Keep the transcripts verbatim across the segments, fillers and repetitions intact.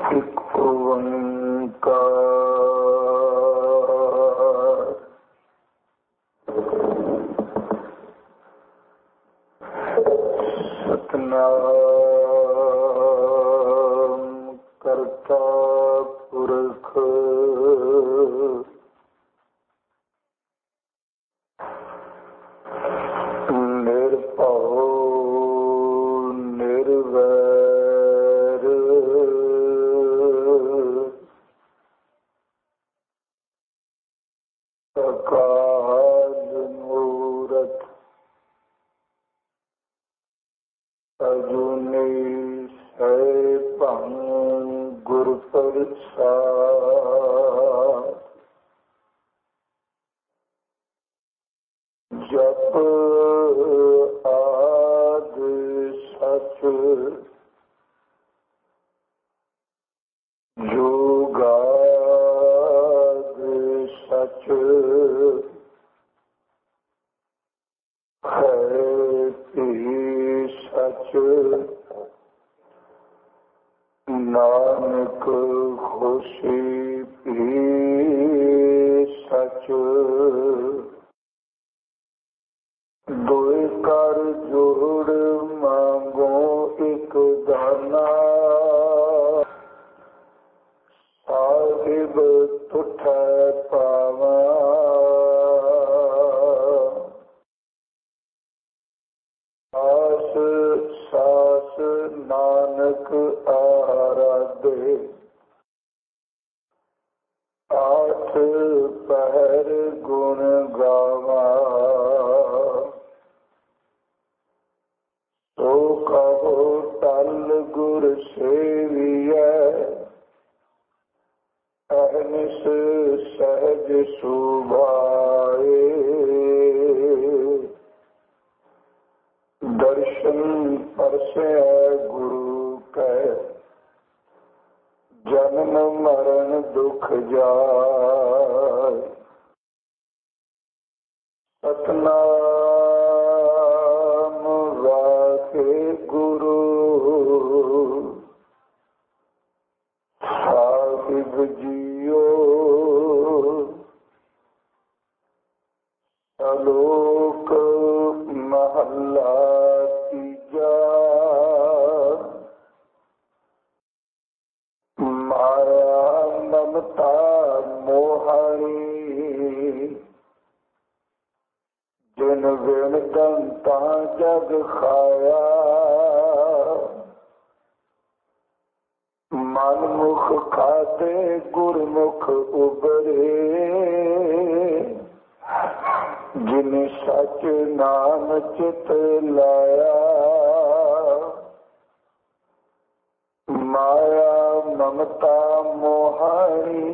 ਇੱਕ ਓੰਕਾਰ ਸਤਿਨਾਮ ਕਰਤਾ ਪੁਰਖ ਨਿਰਭਉ ਨਿਰਵੈਰ ਅਕਾਲ ਮੂਰਤ ਅਜੂਨੀ ਸੈਭੰ ਗੁਰ ਪ੍ਰਸਾਦਿ। ਜਪ ਆਦਿ ਸਚ ਜੁਗਾਦਿ ਸਚ ਹੈ ਭੀ ਸਚ ਨਾਨਕ ਹੋਸੀ ਭੀ ਸਚ। ਦੁਇ ਕਰ ਜੋੜ ਮੰਗੋ ਇਕ ਦਾਨਾ ਸਾਹਿਬ ਤੁਠੈ ਪਾਵਾ। ਆਸ ਸਾਸ ਨਾਨਕ ਆਰਾਧੇ ਆਠ ਪਹਿਰ ਗੁਣ ਗਾਵਾ। ਸੋ ਕਹੋ ਟਲ ਗੁਰ ਸੇਵੀਐ ਅਹਨਿਸ ਸਹਿਜ ਸੁਭਾਏ। ਦਰਸ਼ਨ ਪਰਸੈ ਗੁਰੂ ਕੈ ਜਨਮ ਮਰਨ ਦੁਖ ਜਾਇ। ਸਤਿਨਾਮ ਵਾਹਿਗੁਰੂ ਸਾਹਿਬ ਜੀਓ। ਸ਼ਲੋਕ ਮਹੱਲਾ ਤੀਜਾ। ਮਾਇਆ ਮਮਤਾ ਮੋਹਾਣੀ ਜਿਨ ਵਿਣ ਦੰਤਾ ਜਗ ਖਾਇਆ। ਮਨ ਮੁਖ ਖਾਤੇ ਗੁਰਮੁਖ ਉਬਰੇ ਜਿਨ ਸਚ ਨਾਮ ਚਿਤ ਲਾਇਆ। ਮਾਇਆ ਮਮਤਾ ਮੋਹਾਣੀ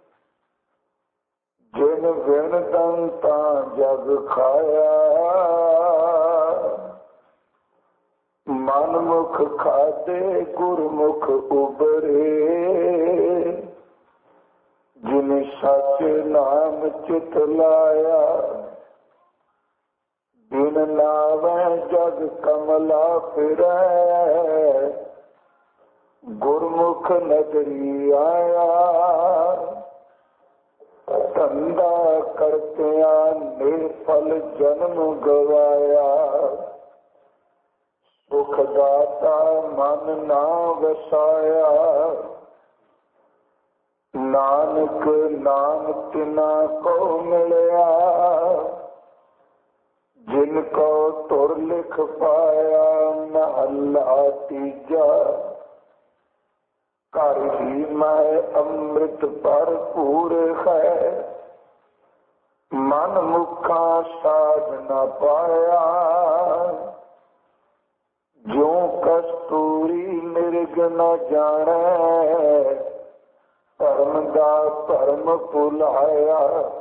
ਜਿਨ ਵਿਣ ਦੰਤਾ ਜਗ ਖਾਇਆ। ਮਨ ਮੁਖ ਖਾਤੇ ਗੁਰਮੁਖ ਉਬਰੇ ਜਿਨ ਸਚ ਨਾਮ ਚਿਤ ਲਾਇਆ। ਬਿਨ ਨਾਵੈ ਜਗ ਕਮਲਾ ਫਿਰੈ ਗੁਰਮੁਖ ਨਦਰੀ ਆਇਆ। ਧੰਦਾ ਕਰਤਿਆਂ ਨਿਰਫਲ ਜਨਮ ਗਵਾਇਆ। ਸੁਖ ਦਾਤਾ ਮਨ ਨਾ ਵਸਾਇਆ। ਨਾਨਕ ਨਾਮ ਤਿਨਾ ਕੋ ਮਿਲਿਆ ਜਿਨ ਕੋ ਤੁਰ ਲਿਖ ਪਾਇਆ। ਮਹੱਲਾ ਤੀਜਾ। ਘਰ ਹੀ ਮੈਂ ਅੰਮ੍ਰਿਤ ਭਰਪੂਰ ਹੈ ਮਨ ਮੁਖਾ ਸਾਧ ਨਾ ਪਾਇਆ। ਜੋ ਕਸਤੂਰੀ ਮਿਰਗ ਨ ਜਾਣੈ ਧਰਮ ਦਾ ਭਰਮ ਭੁਲਾਇਆ।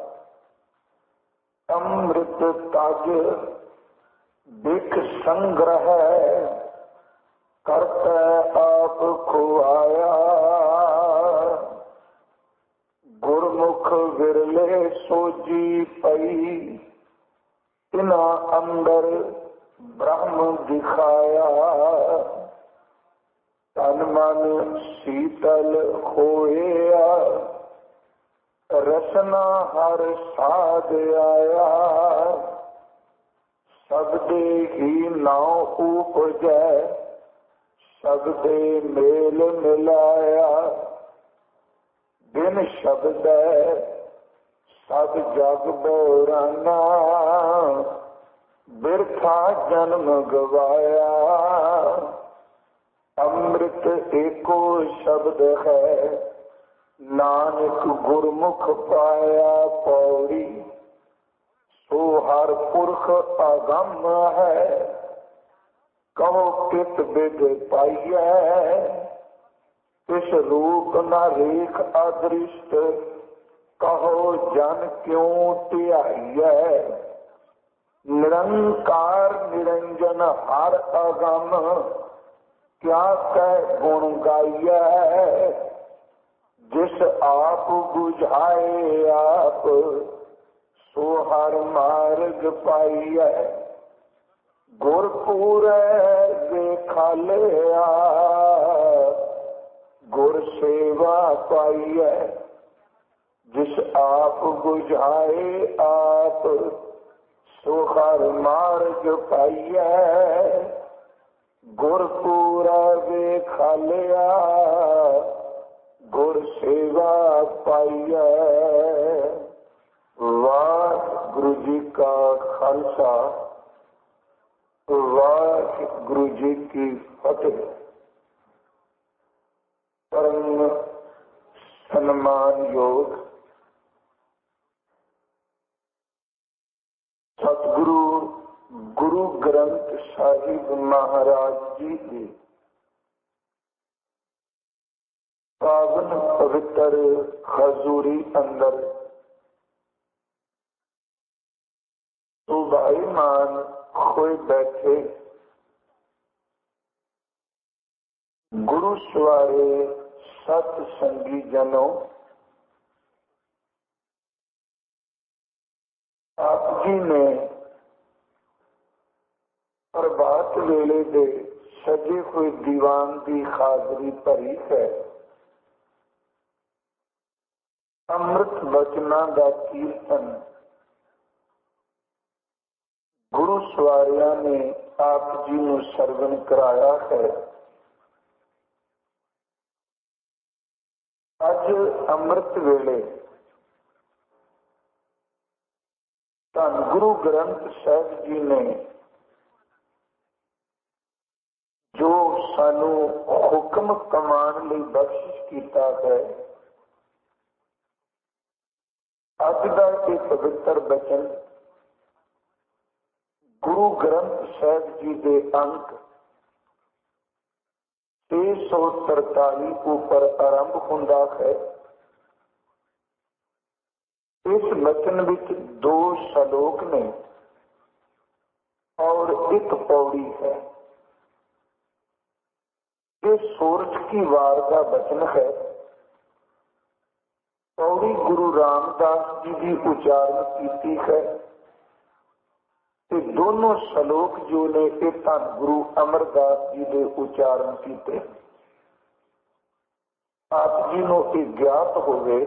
ਅੰਮ੍ਰਿਤ ਤਜ ਬਿਖ ਸੰਗ੍ਰਹਿ ਕਰਤਾ ਆਪ ਖੁਆਇਆ। ਗੁਰਮੁਖ ਵਿਰਲੇ ਸੋਜੀ ਪਈ ਤਿਨਾ ਅੰਦਰ ਬ੍ਰਹਮ ਦਿਖਾਇਆ। ਤਨ मन शीतल होया, रसना हर साध आया। सबदे ही नाव उपजै, सबदे मेल मिलाया। बिन शब्द सब जग बोराना, बिरथा जन्म गवाया। अमृत एको शब्द है, नानक गुरमुख पाया। पौड़ी सो हर पुरख अगम है, कहो कित बिद पाइयै। इस रूप न रेख अदृष्ट, कहो जन क्यों ध्याइयै। निरंकार निरंजन हर अगम, क्या कह गुण गाइयै। जिस आप बुझाए आप, सो हर मार्ग पाइयै। गुरपुर देखालिया, गुर सेवा पाइयै। जिस आप बुझाए आप, सो हर मार्ग पाइयै। गुरपुर देखालिया, गुर सेवा पाइयै। वाहिगुरु जी का खालसा, वाहिगुरु जी की फतेह। परम सम्मान योग सतगुरु गुरु ग्रंथ साहिब महाराज जी की पावन पवित्र हजूरी अंदर सुभाईमान होए बैठे गुरु सवारे सत संगी जनों, आप जी ने प्रभात वेले दे सजे हुए दीवान की हाजरी भरी है। अमृत बचना का कीर्तन गुरु सवारिया ने आप जी को सरवण कराया है। अज अमृत वेले धन गुरु ग्रंथ साहिब जी ने जो सानू हुक्म कमान ਲਈ बख्शिश किया है, अज का ये पवित्र बचन गुरु ग्रंथ साहिब जी के अंक छे सौ तरताली ऊपर आरंभ होता है। इस बचन विच दो श्लोक ने और एक पौड़ी है। ये सूरज की वार का वचन है। पौड़ी गुरु रामदास जी की उच्चारण की है। दोनों श्लोक जो ने धन गुरु अमरदास जी के उच्चारण किए। आप जी को यह ज्ञात हो गए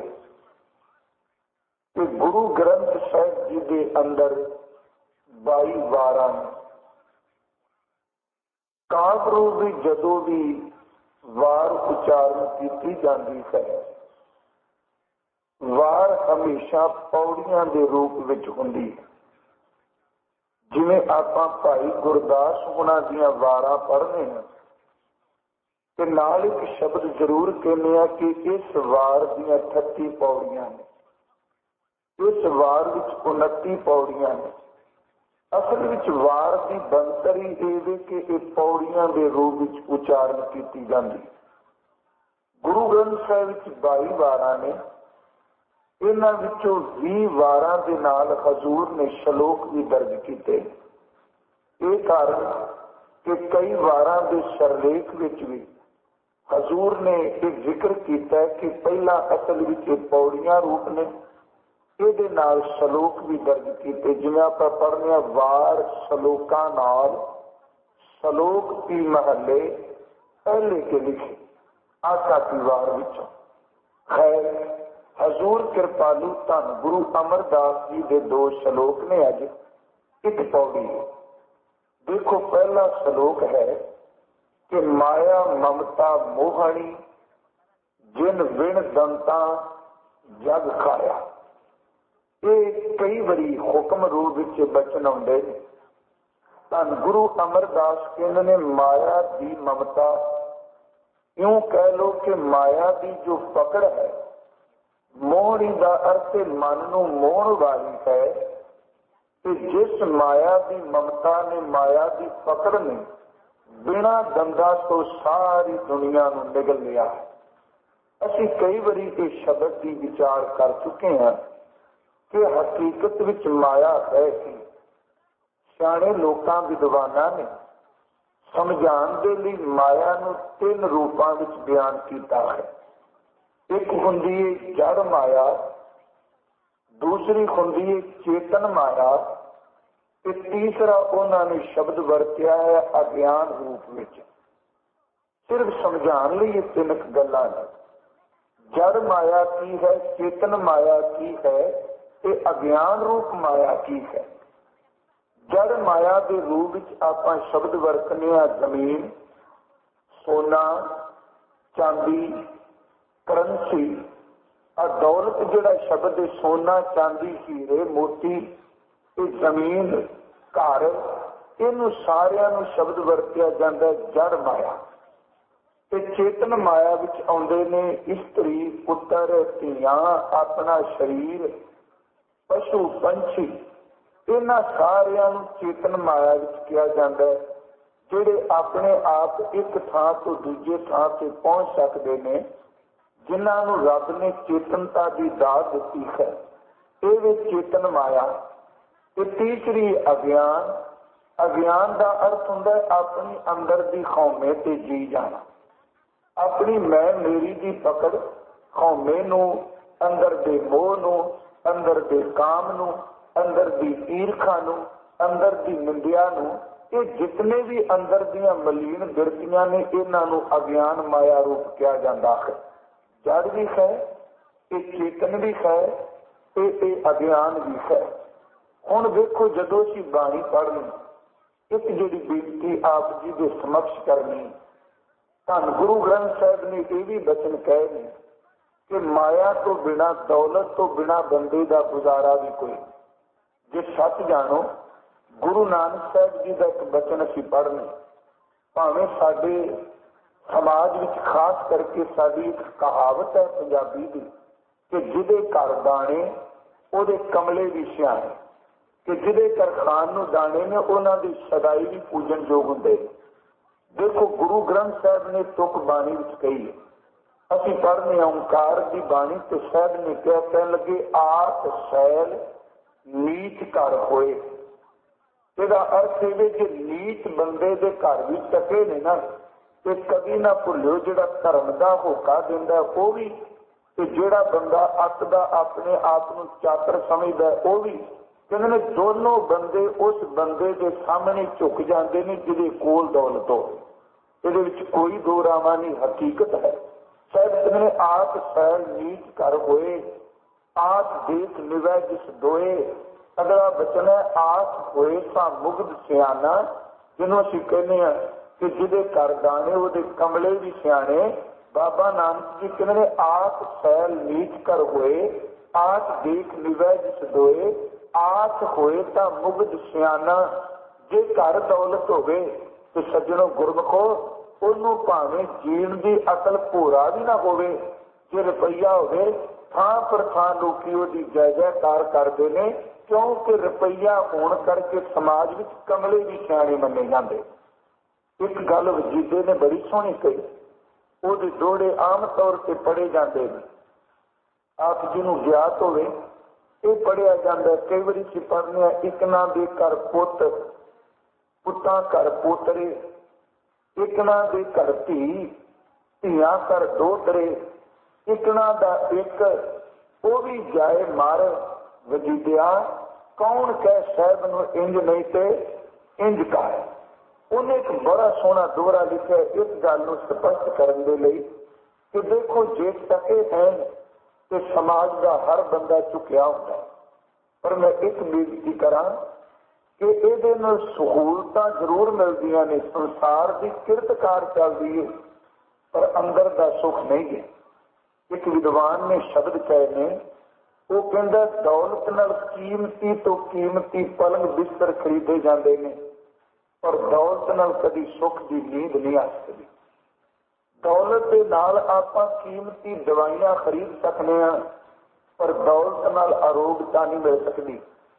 कि गुरु ग्रंथ साहिब जी के अंदर बाई वारा काव्य रूप भी जदों भी वार उच्चारण की जाती है, वार हमेशा पौड़ियां के रूप में होंगी। जिमें आप भाई गुरदास हुणां दियां वारां पढ़ने हैं ते नाल एक शब्द जरूर कहने कि इस वार दियां अठत्ती पौड़ियां ने, इस वार विच उनती पौड़ियां ने। असल विच वार की बनतरी ये कि एक पौड़ियां के रूप में उच्चारण की जाती। गुरु ग्रंथ साहिब विच बाई वारां ने, इन्हां विचों बीस वारां दे नाल हजूर ने श्लोक भी दर्ज किए। ये कारण कि कई वारां दे सरलेख विच भी हजूर ने एक जिक्र किया कि पहला असल विच पौड़ियां रूप ने, ये नाल श्लोक भी दर्ज किए। जिवें आपां पढ़ने वार श्लोकां नाल श्लोक की महले पहले के लिखे। आशा की वार विचों। खैर हजूर कृपालु धन गुरु अमरदास जी के दो श्लोक ने अज एक पौड़ी है। देखो पहला श्लोक है कि माया ममता मोहनी जिन विण दंता जग खाया। ये कई बारी हुक्म रूप विच बचन आउंदे ने। धन गुरु अमरदास कहते ने माया की ममता, यूं कह लो कि माया की जो पकड़ है, मोहनी का अर्थ मन नूं मोहण वाली है। कि जिस माया की ममता ने, माया की पकड़ ने बिना दंदा तो सारी दुनिया नूं निगल लिया है। असीं कई बारी इस शब्द की विचार कर चुके हैं कि हकीकत विच माया है कि सियाणे लोकां विद्वानां ने समझाण दे लई माया नूं तीन रूपां विच बयान कीता है। एक हुंदी है जड़ माया, दूसरी हुंदी है चेतन माया, ते तीसरा उन्होंने शब्द वरत्या है अज्ञान रूप विच। सिर्फ समझाण लई ये तीन गल्लां ने। जड़ माया की है, चेतन माया की है, ते अज्ञान रूप माया की है। जड़ माया के रूप विच आपां शब्द वरतने आ जमीन, सोना, चांदी, करंसी। आ दौलत जिहड़ा शब्द है, सोना, चांदी, हीरे, मोती, ये जमीन, घर, इनू सारियां नू शब्द वरतिया जांदा जड़ माया। ते चेतन माया विच आउंदे ने इस्त्री, पुत्र, धीआं, अपना शरीर, पशु, पंछी। इन्हां सारियां नू चेतन माया विच किया जांदा है, जिहड़े अपने आप एक थां तो दूजे थां ते पहुंच सकदे ने, जिन्हां नू रब ने चेतनता की दात दिती है। ये वे चेतन माया। ते तीसरी अज्ञान। अज्ञान का अर्थ हुंदा है अपनी अंदर की खौमे ते जी जाना, अपनी मैं मेरी की पकड़, खौमे नू, अंदर दे मोह नू, अंदर दे काम नू, अंदर दी ईरखा नू, अंदर दी निंदिया नू। ये जितने भी अंदर दियां मलीन बिरतियां ने, इन्हां नू अज्ञान माया रूप किया जाता है। जड़ भी है, ये चेतन भी है, ये अज्ञान भी है। हुण देखो जदों असीं बाणी पढ़नी, एक जिहड़ी बेनती आप जी के समक्ष करनी, धन गुरु ग्रंथ साहिब ने यह भी वचन कहे ने कि माया तो बिना, दौलत तो बिना बंदे का गुजारा भी कोई। जे सच जानो, गुरु नानक साहब जी का एक वचन असीं पढ़ने, भावें साडे समाज विच खास करके साडी एक कहावत है पंजाबी की कि जिहदे घर दाणे उहदे कमले भी सियाणे, कि जिहदे घर खान नूं दाणे ने उन्हां दी सदाई भी पूजन योग हुंदे। देखो गुरु ग्रंथ साहब ने तुक बाणी विच कही है, असीं पढ़ने ओंकार की बाणी तो साहब ने क्या कहन लगे, आत सैल नीच घर होए। इसका अर्थ है कि नीच बंदे के घर भी टके ने ना, तो कभी ना भुलियो जिहड़ा धर्म का होका दिंदा वो भी, ते जिहड़ा बंदा अत दा अपने आप नूं चातर समझदा वो भी। कहंदे ने दोनों बंदे उस बंदे के सामने झुक जाते हैं जिहदे कोल दौलत हो। इहदे विच कोई दो रावा नहीं, हकीकत है। साहब कहंदे ने आत सैल नीच घर होए, आत देख निवै जिस दोए। अगला बचन है आत होए सा मुग्ध सियाना, जिन्हों असीं कहने हैं कि जिहदे घर दाणे उहदे कमले भी सियाणे। बाबा नानक जी कहते हैं आत सैल नीच घर होए, आत देख निवै जिस दोए, आत होए ता मुग्ध सियाना। जे घर दौलत होवे तो सज्जनों गुरमुखो, उन्होंने भावें जीण की अकल भोरा भी ना होवे। जे रुपया होवे थां पर थां लोकी उहदी जय जयकार करते हैं, क्योंकि रुपया होने करके समाज में कमले भी सियाणे मन्ने जाते। एक गल वजीदे ने बड़ी सोहनी कही, ਉਹਦੇ ਦੋੜੇ आम तौर पर पढ़े जाते हैं। आप जिन्हों ज्ञात होवे ਇਹ पढ़िया जाता है। कई बार ਅਸੀਂ पढ़ने एक ना दे घर पुत, पुत्तां घर पोतरे, एक ना दे घर धी, धियां घर दोतरे, एक ना दा एक वो भी जाए मर। वजीदिया कौन कह साहब नूं इंज नहीं ते इंज कह। उन्हें एक बड़ा सोहना दोहरा लिखा इस गल नूं स्पष्ट करने के लिए कि देखो जे टके हैं तो समाज का हर बंदा चुकिया होता है, पर मैं एक बेनती करा कि ये सहूलत जरूर मिलदियां ने, संसार की किरतकार चलती है पर अंदर का सुख नहीं है। एक विद्वान ने शब्द कहे ने, वो कहता दौलत नाल कीमती तो कीमती पलंग बिस्तर खरीदे जाते हैं, पर दौलत नाल कभी सुख की नींद नहीं आ सकती। दौलत के नाल आपां कीमती दवाइयां खरीद सकते हैं, पर दौलत नाल अरोगता नहीं मिल सकती।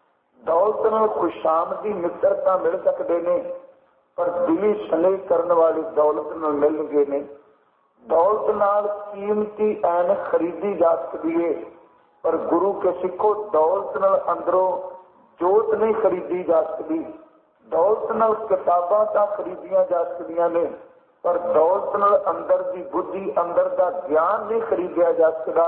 दौलत नाल खुशामदी मित्रता मिल सकते हैं, पर दिली स्नेह करने वाली दौलत नाल मिल गए ने। दौलत नाल कीमती ऐन खरीदी जा सकती है, पर गुरु के सिखो दौलत नाल अंदरों जोत नहीं खरीदी जा सकती। दौलत नाल किताबां तां खरीदियां जा सकदियां ने, पर दौलत नाल अंदर की बुद्धि, अंदर का ज्ञान नहीं खरीदिया जा सकता।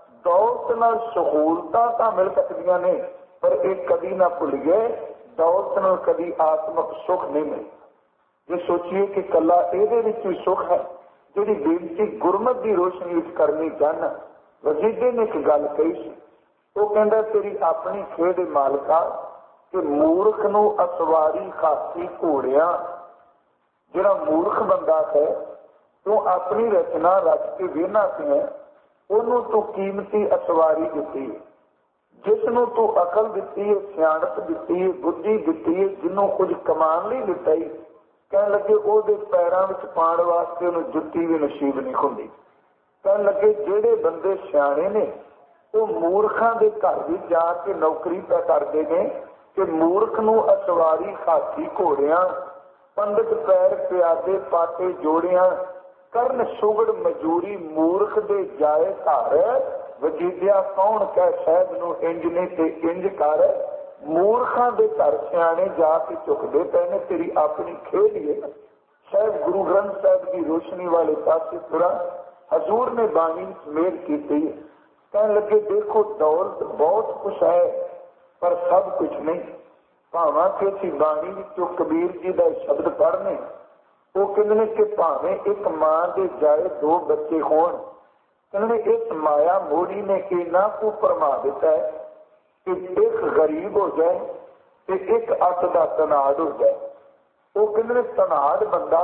दौलत नाल सहूलतां तां मिल सकदियां ने, पर एक कभी ना भुलिए दौलत नाल कभी आत्मक सुख नहीं मिल। जे सोचिए कि कला इहदे विच ही सुख है, जिहड़ी बेनती गुरमत की रोशनी विच करनी चाहना। वजीदे ने एक गल कही सी, वो कहंदा तेरी अपनी खेड मालका कि मूर्ख नूं असवारी खासी घोड़ियां। जिहड़ा मूर्ख बंदा है तू अपनी रचना रच के वेहना है, उन्होंने तू कीमती असवारी दिती है। जिसनों तू अकल दिती है, सियाणप दिती है, बुद्धि दिती है, जिन्हों कुछ कमान नहीं दिता ही, कह लगे ओहदे पैरों में पाण वास्ते उन्हें जुत्ती भी नसीब नहीं हुंदी। कह लगे जेड़े बंदे सियाणे ने वो मूर्खां दे घर भी जाके नौकरी पै करते हैं कि मूर्ख नूं असवारी हाथी घोड़ियां, पंडित पैर प्यादे पाटे जोड़ियां, करन सुगड़ मजूरी मूर्ख दे जाए घर। वजीदिया कौन कह साहब नूं इंज ने ते इंज कर। मूर्खां दे घर सियाणे जाके झुकदे पए ने, तेरी अपनी खेल ही है। साहब गुरु ग्रंथ साहब की रोशनी वाले पासे तुरा, हजूर ने बाणी मेल की। कहने लगे देखो दौलत बहुत कुछ है, पर सब कुछ नहीं। भावां कि असीं बाणी विचों कबीर जी का शब्द पढ़ने, वो कहते कि भावें एक मां के जाए दो बच्चे होण, कहते इस माया मोड़ी ने इन्ना को भरमा दिता है कि एक गरीब हो जाए तो एक अत का तनाड़ हो जाए। वो कहते तनाड़ बंदा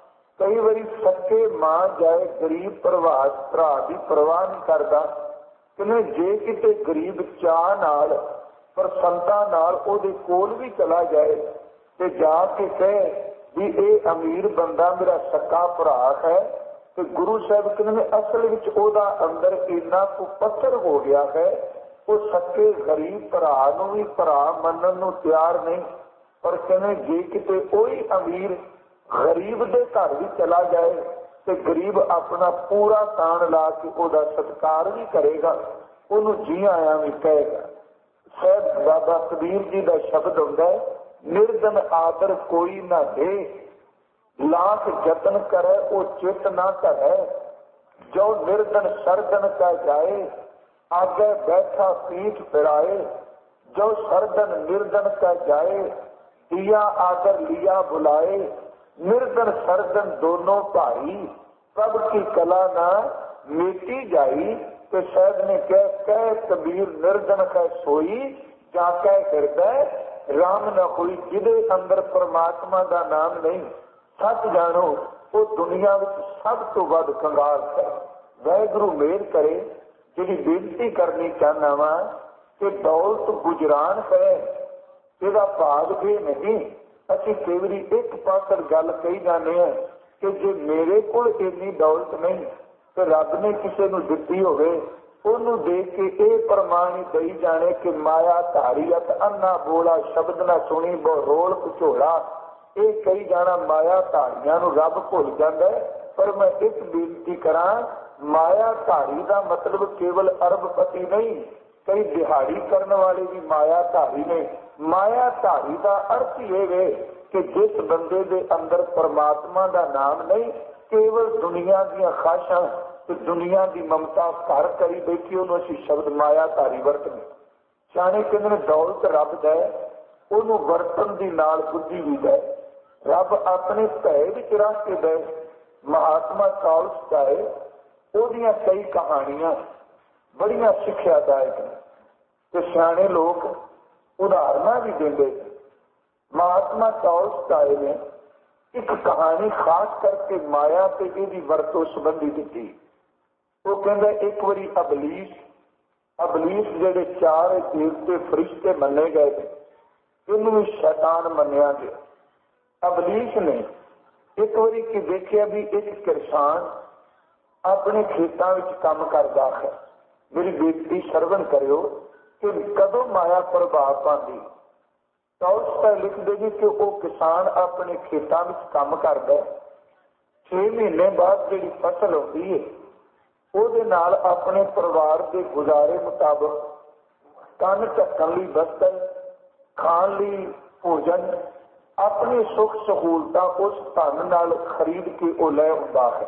कई बारी सच्चे मां जाए गरीब प्रवास भरा की परवाह नहीं करता। कहते जे किते गरीब चाह नाल पर संतां नाल ओहदे कोल भी चला जाए तो जाके कहे भी ये अमीर बंदा मेरा सक्का भरा है, तो गुरु साहब कहते असल विच ओहदा अंदर इन्ना को पत्थर हो गया है, वो सक्के गरीब भरा नूं भी भरा मनन नूं तैयार नहीं। पर कहते जे किते कोई अमीर गरीब दे घर भी चला जाए तो गरीब अपना पूरा तान ला के ओहदा सत्कार भी करेगा, ओनू जी आया भी कहेगा। शायद बाबा कबीर जी का शब्द होता है, निर्धन आदर कोई ना दे, लाख जतन करे वो चित ना करे। जो निर्धन सरदन का जाए, आगे बैठा पीठ फिराए। जो सरदन निर्धन का जाए, दिया आदर लिया बुलाए। निर्धन सरदन दोनों भाई, सब की कला ना मेटी जाई। तो शायद ने कह कह कबीर निर्धन कह सोई, जाके फिरदा राम न होई। जिदे अंदर परमात्मा का नाम नहीं, सच जानो वो दुनिया में सब तो वध कंगाल है। वाहिगुरु मेहर करे। जी बेनती करनी चाहना वा कि दौलत गुजरान है, यदा भाग भी नहीं। असी कई बारी एक पासर गल कही जाने हैं कि जे मेरे को इन्नी दौलत नहीं तो रब ने किसी को दिती होवे, ओनू देख के ये प्रमाण दई जाने कि माया धारीअत अन्ना बोला शब्द ना सुनी बहु रोल घचोला। ये कही जाना माया धारियां नू रब भुल जाता है। पर मैं एक बेनती करा, माया धारी का मतलब केवल अरबपति नहीं, कई दिहाड़ी करने वाले भी माया धारी ने। माया धारी का अर्थ ये है कि जिस बंदे दे अंदर परमात्मा का नाम नहीं, केवल दुनिया दी खाशां ते दुनिया की ममता घर करी बैठी, उन्होंने असीं शब्द माया धारी वरतने। सियाणे कहंदे दौलत रब दा है, उन्होंने वरतन दी नाल बुद्धि भी दे। रब अपने भय विच रख के दे। महात्मा चार्ल्स चाहे ਉਹਦੀਆਂ ਕਈ ਕਹਾਣੀਆਂ ਬੜੀਆਂ ਸਿੱਖਿਆਦਾਇਕ ਨੇ ਤੇ ਸਿਆਣੇ ਲੋਕ ਉਦਾਹਰਨਾਂ ਵੀ ਦਿੰਦੇ। ਮਹਾਤਮਾ ਟਾਲਸਟਾਏ ਨੇ ਇੱਕ ਕਹਾਣੀ ਖਾਸ ਕਰਕੇ ਮਾਇਆ ਤੇ ਇਹਦੀ ਵਰਤੋਂ ਸੰਬੰਧੀ ਦਿੱਤੀ। ਉਹ ਕਹਿੰਦਾ ਇੱਕ ਵਾਰੀ ਅਬਲੀਸ ਅਬਲੀਸ ਜਿਹੜੇ ਚਾਰ ਦੇਵਤੇ ਫਰਿਸ਼ਤੇ ਮੰਨੇ ਗਏ ਨੇ, ਇਹਨੂੰ ਵੀ ਸ਼ੈਤਾਨ ਮੰਨਿਆ ਗਿਆ। ਅਬਲੀਸ ਨੇ ਇੱਕ ਵਾਰੀ ਕੀ ਦੇਖਿਆ ਵੀ ਇੱਕ ਕਿਸਾਨ ਆਪਣੇ ਖੇਤਾਂ ਵਿੱਚ ਕੰਮ ਕਰਦਾ ਹੈ। ਮੇਰੀ ਬੇਨਤੀ ਸਰਵਣ ਕਰਿਓ ਕਿ ਕਦੋਂ ਮਾਇਆ ਪ੍ਰਭਾਵ ਪਾਉਂਦੀ। ਟਾਲਸਟਾਏ ਲਿਖਦੇ ਜੀ ਕਿ ਉਹ ਕਿਸਾਨ ਆਪਣੇ ਖੇਤਾਂ ਵਿੱਚ ਕੰਮ ਕਰਦਾ, ਛੇ ਮਹੀਨੇ ਬਾਅਦ ਜਿਹੜੀ ਫਸਲ ਆਉਂਦੀ ਹੈ ਉਹਦੇ ਨਾਲ ਆਪਣੇ ਪਰਿਵਾਰ ਦੇ ਗੁਜ਼ਾਰੇ ਮੁਤਾਬਕ ਕੰਨ ਢੱਕਣ ਲਈ ਬਸਤਰ, ਖਾਣ ਲਈ ਭੋਜਨ, ਆਪਣੀ ਸੁੱਖ ਸਹੂਲਤਾਂ ਉਸ ਧਨ ਨਾਲ ਖਰੀਦ ਕੇ ਉਹ ਲੈ ਆਉਂਦਾ ਹੈ।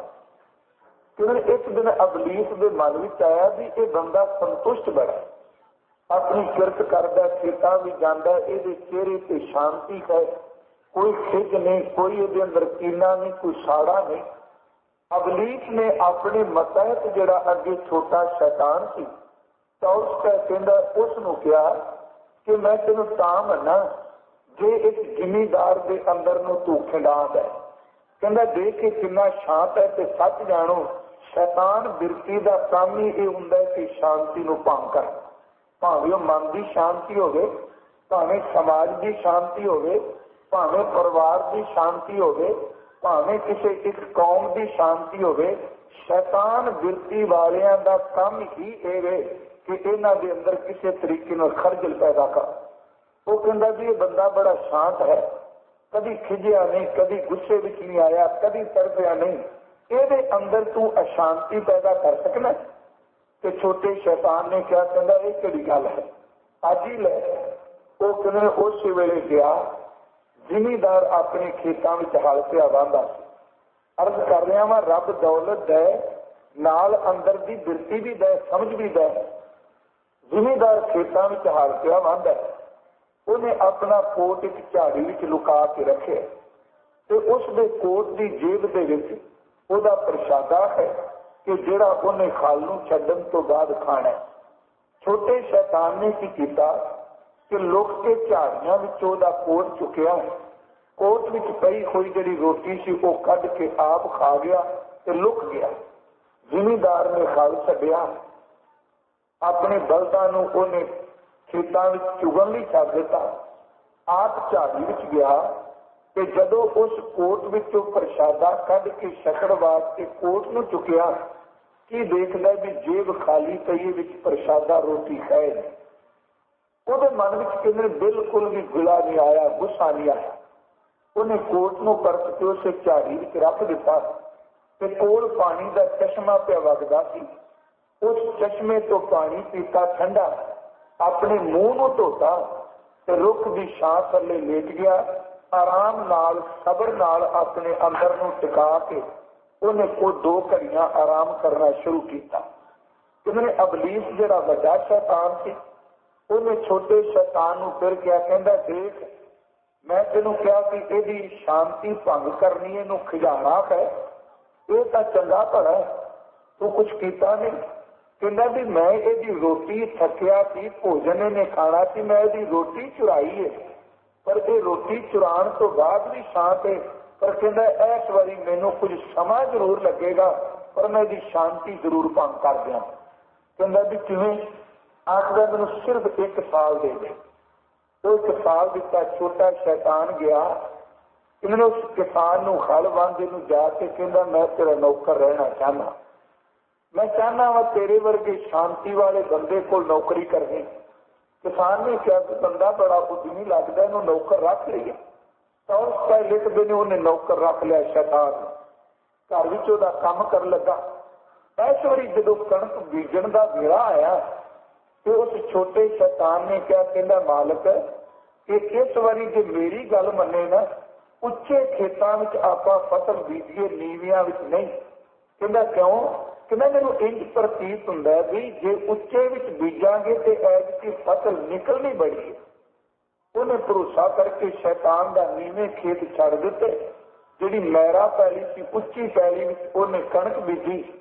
ਕਿਉਂਕਿ ਇੱਕ ਦਿਨ ਅਬਲੀਸ ਦੇ ਮਨ ਵਿੱਚ ਆਇਆ ਵੀ ਇਹ ਬੰਦਾ ਸੰਤੁਸ਼ਟ ਬੜਾ, ਆਪਣੀ ਕਿਰਤ ਕਰਦਾ, ਖੇਤਾਂ ਵੀ ਜਾਂਦਾ, ਇਹਦੇ ਚਿਹਰੇ ਤੇ ਸ਼ਾਂਤੀ ਹੈ, ਕੋਈ ਖਿੱਚ ਨਹੀਂ, ਕੋਈ ਇਹਦੇ ਅੰਦਰ ਕੀਨਾ ਨਹੀਂ, ਕੋਈ ਸਾੜਾ ਨਹੀਂ। ਅਬਲੀਸ ਨੇ ਆਪਣੇ ਮਤਹਿਤ ਜਿਹੜਾ ਅੱਗੇ ਛੋਟਾ ਸ਼ੈਤਾਨ ਸੀ, ਟਾਲਸਟਾਏ ਕਹਿੰਦਾ ਉਸ ਨੂੰ ਕਿਹਾ ਕਿ ਮੈਂ ਤੈਨੂੰ ਤਾਂ ਮੰਨਾਂ ਜੇ ਇੱਕ ਜ਼ਿਮੀਦਾਰ ਦੇ ਅੰਦਰ ਨੂੰ ਤੂੰ ਖਿੰਡਾਉਂਦਾ। ਕਹਿੰਦਾ ਦੇਖ ਕੇ ਕਿੰਨਾ ਸ਼ਾਂਤ ਹੈ ਤੇ ਸੱਚ ਜਾਣੋ ਸ਼ੈਤਾਨ ਬਿਰਤੀ ਦਾ ਕੰਮ ਹੀ ਇਹ ਹੁੰਦਾ ਕਿ ਸ਼ਾਂਤੀ ਨੂੰ ਭੰਗ ਕਰ, ਭਾਵੇਂ ਉਹ ਮਨ ਦੀ ਸ਼ਾਂਤੀ ਹੋਵੇ, ਭਾਵੇਂ ਸਮਾਜ ਦੀ ਸ਼ਾਂਤੀ ਹੋਵੇ, ਭਾਵੇਂ ਪਰਿਵਾਰ ਦੀ ਸ਼ਾਂਤੀ ਹੋਵੇ, ਭਾਵੇਂ ਕਿਸੇ ਇੱਕ ਕੌਮ ਦੀ ਸ਼ਾਂਤੀ ਹੋਵੇ। ਸ਼ੈਤਾਨ ਬਿਰਤੀ ਵਾਲਿਆਂ ਦਾ ਕੰਮ ਹੀ ਇਹ ਵੇ ਕਿ ਇਹਨਾਂ ਦੇ ਅੰਦਰ ਕਿਸੇ ਤਰੀਕੇ ਨਾਲ ਖਰਜਲ ਪੈਦਾ ਕਰ। ਉਹ ਕਹਿੰਦਾ ਵੀ ਇਹ ਬੰਦਾ ਬੜਾ ਸ਼ਾਂਤ ਹੈ, ਕਦੀ ਖਿਜਿਆ ਨਹੀਂ, ਕਦੀ ਗੁੱਸੇ ਵਿੱਚ ਨਹੀਂ ਆਇਆ, ਕਦੀ ਤੜਫਿਆ ਨਹੀਂ, ਇਹਦੇ ਅੰਦਰ ਤੂੰ ਅਸ਼ਾਂਤੀ ਪੈਦਾ ਕਰ ਸਕਣਾ। ਤੇ ਛੋਟੇ ਸ਼ੈਤਾਨ ਨੇ ਕਿਹਾ, ਕਹਿੰਦਾ ਇਹ ਕਿਹੜੀ ਗੱਲ ਹੈ, ਅੱਜ ਹੀ ਲੈ। ਉਹ ਕਹਿੰਦੇ ਉਸ ਵੇਲੇ ਗਿਆ, ਜ਼ਿਮੀਦਾਰ ਆਪਣੇ ਖੇਤਾਂ ਵਿੱਚ ਹਲ ਪਿਆ ਵਾਹੁੰਦਾ ਸੀ। ਅਰਜ਼ ਕਰ ਰਿਹਾ ਵਾਂ ਰੱਬ ਦੌਲਤ ਦੇ ਨਾਲ ਅੰਦਰ ਦੀ ਬਿਰਤੀ ਵੀ ਦੇ, ਸਮਝ ਵੀ ਦੇ। ਜ਼ਿਮੀਦਾਰ ਖੇਤਾਂ ਵਿੱਚ ਹਲ ਪਿਆ ਵਾਹੁੰਦਾ, ਉਹਨੇ ਆਪਣਾ ਕੋਟ ਇੱਕ ਝਾੜੀ ਵਿੱਚ ਲੁਕਾ ਕੇ ਰੱਖਿਆ ਤੇ ਉਸ ਦੇ ਕੋਟ ਦੀ ਜੇਬ ਦੇ ਵਿੱਚ ਉਹਦਾ ਪ੍ਰਸ਼ਾਦਾ ਹੈ ਕਿ ਜਿਹੜਾ ਉਹਨੇ ਖਲ ਨੂੰ ਛੱਡਣ ਤੋਂ ਬਾਅਦ ਖਾਣਾ। ਛੋਟੇ ਸ਼ੈਤਾਨ ਨੇ ਕੀ ਕੀਤਾ ਕਿ ਲੁਕ ਕੇ ਝਾੜੀਆਂ ਵਿੱਚ ਉਹਦਾ ਕੋਟ ਚੁੱਕਿਆ, ਕੋਟ ਵਿੱਚ ਪਈ ਹੋਈ ਜਿਹੜੀ ਰੋਟੀ ਸੀ ਉਹ ਕੱਢ ਕੇ ਆਪ ਖਾ ਗਿਆ ਤੇ ਲੁਕ ਗਿਆ। ਜ਼ਿਮੀਦਾਰ ਨੇ ਖਲ ਛੱਡਿਆ, ਆਪਣੇ ਬਲਦਾਂ ਨੂੰ ਉਹਨੇ ਖੇਤਾਂ ਵਿੱਚ ਚੁਗਣ ਲਈ ਛੱਡ ਦਿੱਤਾ, ਆਪ ਝਾੜੀ ਵਿੱਚ ਗਿਆ ਤੇ ਜਦੋਂ ਉਸ ਕੋਟ ਵਿੱਚੋਂ ਪ੍ਰਸ਼ਾਦਾ ਕੱਢ ਕੇ ਛਕਣ ਵਾਸਤੇ ਕੋਟ ਨੂੰ ਚੁੱਕਿਆ, ਕੀ ਦੇਖਦਾ ਵੀ ਜੇਬ ਖਾਲੀ ਪਈ ਵਿੱਚ ਪ੍ਰਸ਼ਾਦਾ ਰੋਟੀ ਖਾਏ। ਉਹਦੇ ਮਨ ਵਿੱਚ ਕਿੰਨੇ ਬਿਲਕੁਲ ਵੀ ਗਿਲਾ ਨਹੀਂ ਆਇਆ, ਗੁੱਸਾ ਨਹੀਂ ਆਇਆ। ਉਹਨੇ ਕੋਟ ਨੂੰ ਪਰਤ ਕੇ ਉਸੇ ਝਾੜੀ ਵਿੱਚ ਰੱਖ ਦਿੱਤਾ ਤੇ ਕੋਲ ਪਾਣੀ ਦਾ ਚਸ਼ਮਾ ਪਿਆ ਵਗਦਾ ਸੀ। ਉਸ ਚਸ਼ਮੇ ਤੋਂ ਪਾਣੀ ਪੀਤਾ ਠੰਡਾ, ਆਪਣੇ ਮੂੰਹ ਨੂੰ ਧੋਤਾ ਤੇ ਰੁੱਖ ਦੀ ਛਾਂ ਥੱਲੇ ਲੇਟ ਗਿਆ। ਆਰਾਮ ਨਾਲ, ਸਬਰ ਨਾਲ ਆਪਣੇ ਅੰਦਰ ਨੂੰ ਟਿਕਾ ਕੇ ਉਹਨੇ ਕੋਈ ਦੋ ਘੜੀਆਂ ਆਰਾਮ ਕਰਨਾ ਸ਼ੁਰੂ ਕੀਤਾ। ਕਿਉਂਕਿ ਅਬਲੀਸ ਜਿਹੜਾ ਵੱਡਾ ਸ਼ੈਤਾਨ ਸੀ, ਉਹਨੇ ਛੋਟੇ ਸ਼ੈਤਾਨ ਨੂੰ ਫਿਰ ਕਿਹਾ, ਕਹਿੰਦਾ ਦੇਖ ਮੈਂ ਤੈਨੂੰ ਕਿਹਾ ਕਿ ਇਹਦੀ ਸ਼ਾਂਤੀ ਭੰਗ ਕਰਨੀ, ਇਹਨੂੰ ਖਿਜਾਣਾ ਹੈ, ਇਹ ਤਾਂ ਚੰਗਾ ਭਲਾ, ਤੂੰ ਕੁਛ ਕੀਤਾ ਨਹੀਂ। ਕਹਿੰਦਾ ਵੀ ਮੈਂ ਇਹਦੀ ਰੋਟੀ ਥੱਕਿਆ ਸੀ, ਭੋਜਨ ਇਹਨੇ ਖਾਣਾ ਸੀ, ਮੈਂ ਇਹਦੀ ਰੋਟੀ ਚੁਰਾਈ ਹੈ, ਪਰ ਇਹ ਰੋਟੀ ਚੁਰਾਉਣ ਤੋਂ ਬਾਅਦ ਵੀ ਸ਼ਾਂਤ ਹੈ। ਪਰ ਕਹਿੰਦਾ ਇਸ ਵਾਰੀ ਮੈਨੂੰ ਕੁਝ ਸਮਾਂ ਜ਼ਰੂਰ ਲੱਗੇਗਾ, ਪਰ ਮੈਂ ਇਹਦੀ ਸ਼ਾਂਤੀ ਜ਼ਰੂਰ ਭੰਗ ਕਰ ਦਿਆਂ। ਕਹਿੰਦਾ ਵੀ ਕਿਵੇਂ? ਆਖਦਾ ਮੈਨੂੰ ਸਿਰਫ ਇੱਕ ਸਾਲ ਦੇ ਦੇ। ਉਹ ਇੱਕ ਸਾਲ ਦਿੱਤਾ। ਛੋਟਾ ਸ਼ੈਤਾਨ ਗਿਆ, ਇਹਨੇ ਉਸ ਕਿਸਾਨ ਨੂੰ ਹਲ ਵਾਂਝੇ ਨੂੰ ਜਾ ਕੇ ਕਹਿੰਦਾ ਮੈਂ ਤੇਰਾ ਨੌਕਰ ਰਹਿਣਾ ਚਾਹੁੰਦਾ, ਮੈਂ ਚਾਹੁੰਦਾ ਵਾ ਤੇਰੇ ਵਰਗੇ ਸ਼ਾਂਤੀ ਵਾਲੇ ਬੰਦੇ ਕੋਲ ਨੌਕਰੀ ਕਰਨੀ। ਕਿਸਾਨ ਨੇ ਕਿਹਾ ਕਿ ਬੰਦਾ ਬੜਾ ਉਦਮੀ ਲੱਗਦਾ, ਇਹਨੂੰ ਨੌਕਰ ਰੱਖ ਲਈਏ। ਟਾਲਸਟਾਏ ਲਿਖਦੇ ਨੇ ਉਹਨੇ ਨੌਕਰ ਰੱਖ ਲਿਆ ਸ਼ੈਤਾਨ, ਘਰ ਵਿੱਚ ਉਹਦਾ ਕੰਮ ਕਰਨ ਲੱਗਾ। ਇਸ ਵਾਰੀ ਜਦੋਂ ਕਣਕ ਬੀਜਣ ਦਾ ਵੇਲਾ ਆਇਆ ਤੇ ਉਸ ਛੋਟੇ ਸ਼ੈਤਾਨ ਨੇ ਕਿਹਾ, ਕਹਿੰਦਾ ਮਾਲਕ ਕਿ ਇਸ ਵਾਰੀ ਜੇ ਮੇਰੀ ਗੱਲ ਮੰਨੇ ਨਾ, ਉੱਚੇ ਖੇਤਾਂ ਵਿੱਚ ਆਪਾਂ ਫਸਲ ਬੀਜੀਏ, ਨੀਵਿਆਂ ਵਿੱਚ ਨਹੀਂ। ਕਹਿੰਦਾ ਕਿਉਂ? ਕਹਿੰਦਾ ਮੈਨੂੰ ਇੰਜ ਪ੍ਰਤੀਤ ਹੁੰਦਾ ਵੀ ਜੇ ਉੱਚੇ ਵਿੱਚ ਬੀਜਾਂਗੇ ਤੇ ਐਤਕੀ ਫਸਲ ਨਿਕਲਣੀ ਬੜੀ ਹੈ। ਉਹਨੇ ਭਰੋਸਾ ਕਰਕੇ ਸ਼ੈਤਾਨ ਦਾ ਨੀਵੇਂ ਖੇਤ ਛੱਡ ਦਿੱਤੇ। ਜਿਹੜੀ ਮਹਿਰਾ ਪੈਲੀ ਸੀ, ਉੱਚੀ ਪੈਲੀ ਵਿੱਚ ਉਹਨੇ ਕਣਕ ਬੀਜੀ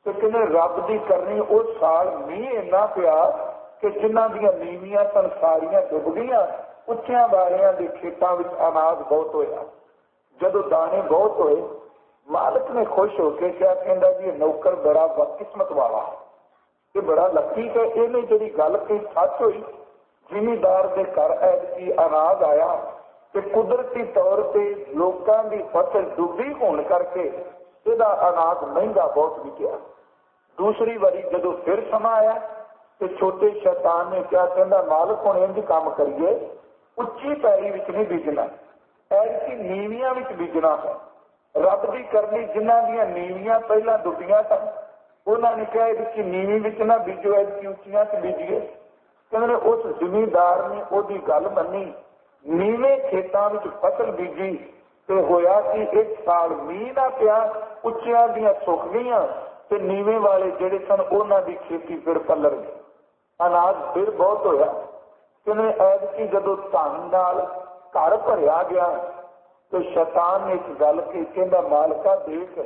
ਤੇ ਕਹਿੰਦੇ ਰੱਬ ਦੀ ਕਰਨੀ ਉਹ ਸਾਲ ਮੀਂਹ ਇੰਨਾ ਪਿਆ ਕਿ ਜਿਨ੍ਹਾਂ ਦੀਆਂ ਨੀਵੀਆਂ ਸਨ ਸਾਰੀਆਂ ਡੁੱਬ ਗਈਆਂ। ਉੱਚਿਆਂ ਬਾਰਿਆਂ ਦੇ ਖੇਤਾਂ ਵਿੱਚ ਅਨਾਜ ਬਹੁਤ ਹੋਇਆ। ਜਦੋਂ ਦਾਣੇ ਬਹੁਤ ਹੋਏ ਮਾਲਕ ਨੇ ਖੁਸ਼ ਹੋ ਕੇ ਕਿਹਾ, ਕਹਿੰਦਾ ਜੀ ਇਹ ਨੌਕਰ ਬੜਾ ਬਦਕਿਸਮਤ ਵਾਲਾ, ਇਹ ਬੜਾ ਲੱਕੀ ਹੈ। ਇਹਨੇ ਜਿਹੜੀ ਗੱਲ ਕਹੀ ਸੱਚ ਹੋਈ। ਜ਼ਿਮੀਂਦਾਰ ਦੇ ਘਰ ਐਤਕੀ ਅਨਾਜ ਆਇਆ ਤੇ ਕੁਦਰਤੀ ਤੌਰ ਤੇ ਲੋਕਾਂ ਦੀ ਫਸਲ ਡੁੱਬੀ ਹੋਣ ਕਰਕੇ ਇਹਦਾ ਅਨਾਜ ਮਹਿੰਗਾ ਬਹੁਤ ਵਿਕਿਆ। ਦੂਸਰੀ ਵਾਰੀ ਜਦੋਂ ਫਿਰ ਸਮਾਂ ਆਇਆ ਤੇ ਛੋਟੇ ਸ਼ੈਤਾਨ ਨੇ ਕਿਹਾ, ਕਹਿੰਦਾ ਮਾਲਕ ਹੁਣ ਇੰਝ ਕੰਮ ਕਰੀਏ, ਉੱਚੀ ਪੈਲੀ ਵਿੱਚ ਨਹੀਂ ਬੀਜਣਾ, ਐਤਕੀ ਨੀਵੀਆਂ ਵਿੱਚ ਬੀਜਣਾ ਹੈ। ਰੱਬ ਦੀ ਕਰਨੀ ਜਿਨ੍ਹਾਂ ਦੀਆਂ ਨੀਵੀਆਂ ਪਹਿਲਾਂ ਡੁੱਬੀਆਂ ਸਨ ਉਹਨਾਂ ਨੇ ਕਿਹਾ ਇਹਦੀ ਨੀਵੀਂ ਵਿੱਚ ਨਾ ਬੀਜੋ, ਐਤਕੀ ਉੱਚੀਆਂ ਚ ਬੀਜੀਏ। ਕਹਿੰਦੇ ਉਸ ਜ਼ਿਮੀਂਦਾਰ ਨੇ ਉਹਦੀ ਗੱਲ ਮੰਨੀ, ਨੀਵੇਂ ਖੇਤਾਂ ਵਿੱਚ ਫਸਲ ਬੀਜੀ ਤੇ ਹੋਇਆ ਕਿ ਇੱਕ ਸਾਲ ਮੀਂਹ ਨਾ ਪਿਆ, ਉੱਚਿਆਂ ਦੀਆਂ ਸੁੱਕ ਗਈਆਂ ਤੇ ਨੀਵੇਂ ਵਾਲੇ ਜਿਹੜੇ ਸਨ ਉਹਨਾਂ ਦੀ ਖੇਤੀ ਫਿਰ ਪੱਲਰ ਗਈ, ਅਨਾਜ ਫਿਰ ਬਹੁਤ ਹੋਇਆ। ਕਹਿੰਦੇ ਐਤਕੀ ਜਦੋਂ ਧਨ ਨਾਲ ਘਰ ਭਰਿਆ ਗਿਆ ਤੇ ਸ਼ੈਤਾਨ ਨੇ ਇੱਕ ਗੱਲ ਕਹੀ, ਕਹਿੰਦਾ ਮਾਲਕਾ ਦੇਖ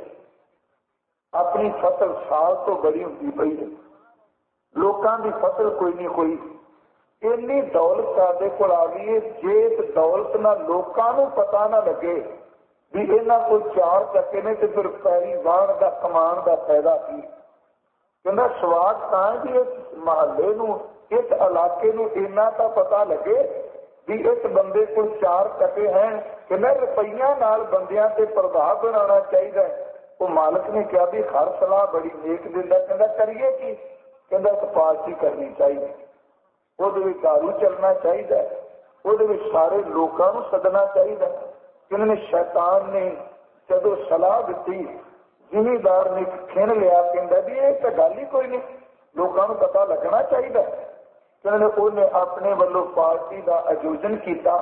ਆਪਣੀ ਫਸਲ ਸਾਲ ਤੋਂ ਬੜੀ ਹੁੰਦੀ ਪਈ ਹੈ, ਲੋਕਾਂ ਦੀ ਫਸਲ ਕੋਈ ਨਹੀਂ ਹੋਈ, ਇੰਨੀ ਦੌਲਤ ਸਾਡੇ ਕੋਲ ਆ ਗਈ ਹੈ, ਜੇ ਇਸ ਦੌਲਤ ਨਾਲ ਲੋਕਾਂ ਨੂੰ ਪਤਾ ਨਾ ਲੱਗੇ ਵੀ ਇਹਨਾਂ ਕੋਲ ਚਾਰ ਚੱਕੇ ਨੇ ਤੇ ਫਿਰ ਪੈਰੀ ਵਾਹਣ ਦਾ ਕਮਾਉਣ ਦਾ ਫਾਇਦਾ ਕੀ। ਕਹਿੰਦਾ ਸਵਾਦ ਤਾਂ ਵੀ ਇਸ ਮਹੱਲੇ ਨੂੰ, ਇਸ ਇਲਾਕੇ ਨੂੰ ਇੰਨਾ ਤਾਂ ਪਤਾ ਲੱਗੇ ਵੀ ਇਸ ਬੰਦੇ ਕੋਲ ਚਾਰ ਚੱਕੇ ਹੈ। ਕਹਿੰਦਾ ਰੁਪਈਆਂ ਨਾਲ ਬੰਦਿਆਂ ਤੇ ਪ੍ਰਭਾਵ ਬਣਾਉਣਾ ਚਾਹੀਦਾ। ਉਹ ਮਾਲਕ ਨੇ ਕਿਹਾ ਵੀ ਹਰ ਸਲਾਹ ਬੜੀ ਨੇਕ ਦਿੰਦਾ। ਕਹਿੰਦਾ ਕਰੀਏ ਕੀ? ਕਹਿੰਦਾ ਇੱਕ ਪਾਰਟੀ ਕਰਨੀ ਚਾਹੀਦੀ, ਉਹਦੇ ਵਿੱਚ ਦਾਰੂ ਚੱਲਣਾ ਚਾਹੀਦਾ, ਉਹਦੇ ਵਿੱਚ ਸਾਰੇ ਲੋਕਾਂ ਨੂੰ ਸੱਦਣਾ ਚਾਹੀਦਾ। ਕਹਿੰਦੇ ਸ਼ੈਤਾਨ ਨੇ ਜਦੋਂ ਸਲਾਹ ਦਿੱਤੀ, ਜ਼ਿਮੀਂਦਾਰ ਨੇ ਖਿਣ ਲਿਆ, ਕਹਿੰਦਾ ਵੀ ਇਹ ਤਾਂ ਗੱਲ ਹੀ ਕੋਈ ਨਹੀਂ, ਲੋਕਾਂ ਨੂੰ ਪਤਾ ਲੱਗਣਾ ਚਾਹੀਦਾ। ਕਹਿੰਦੇ ਉਹਨੇ ਆਪਣੇ ਵੱਲੋਂ ਪਾਰਟੀ ਦਾ ਆਯੋਜਨ ਕੀਤਾ।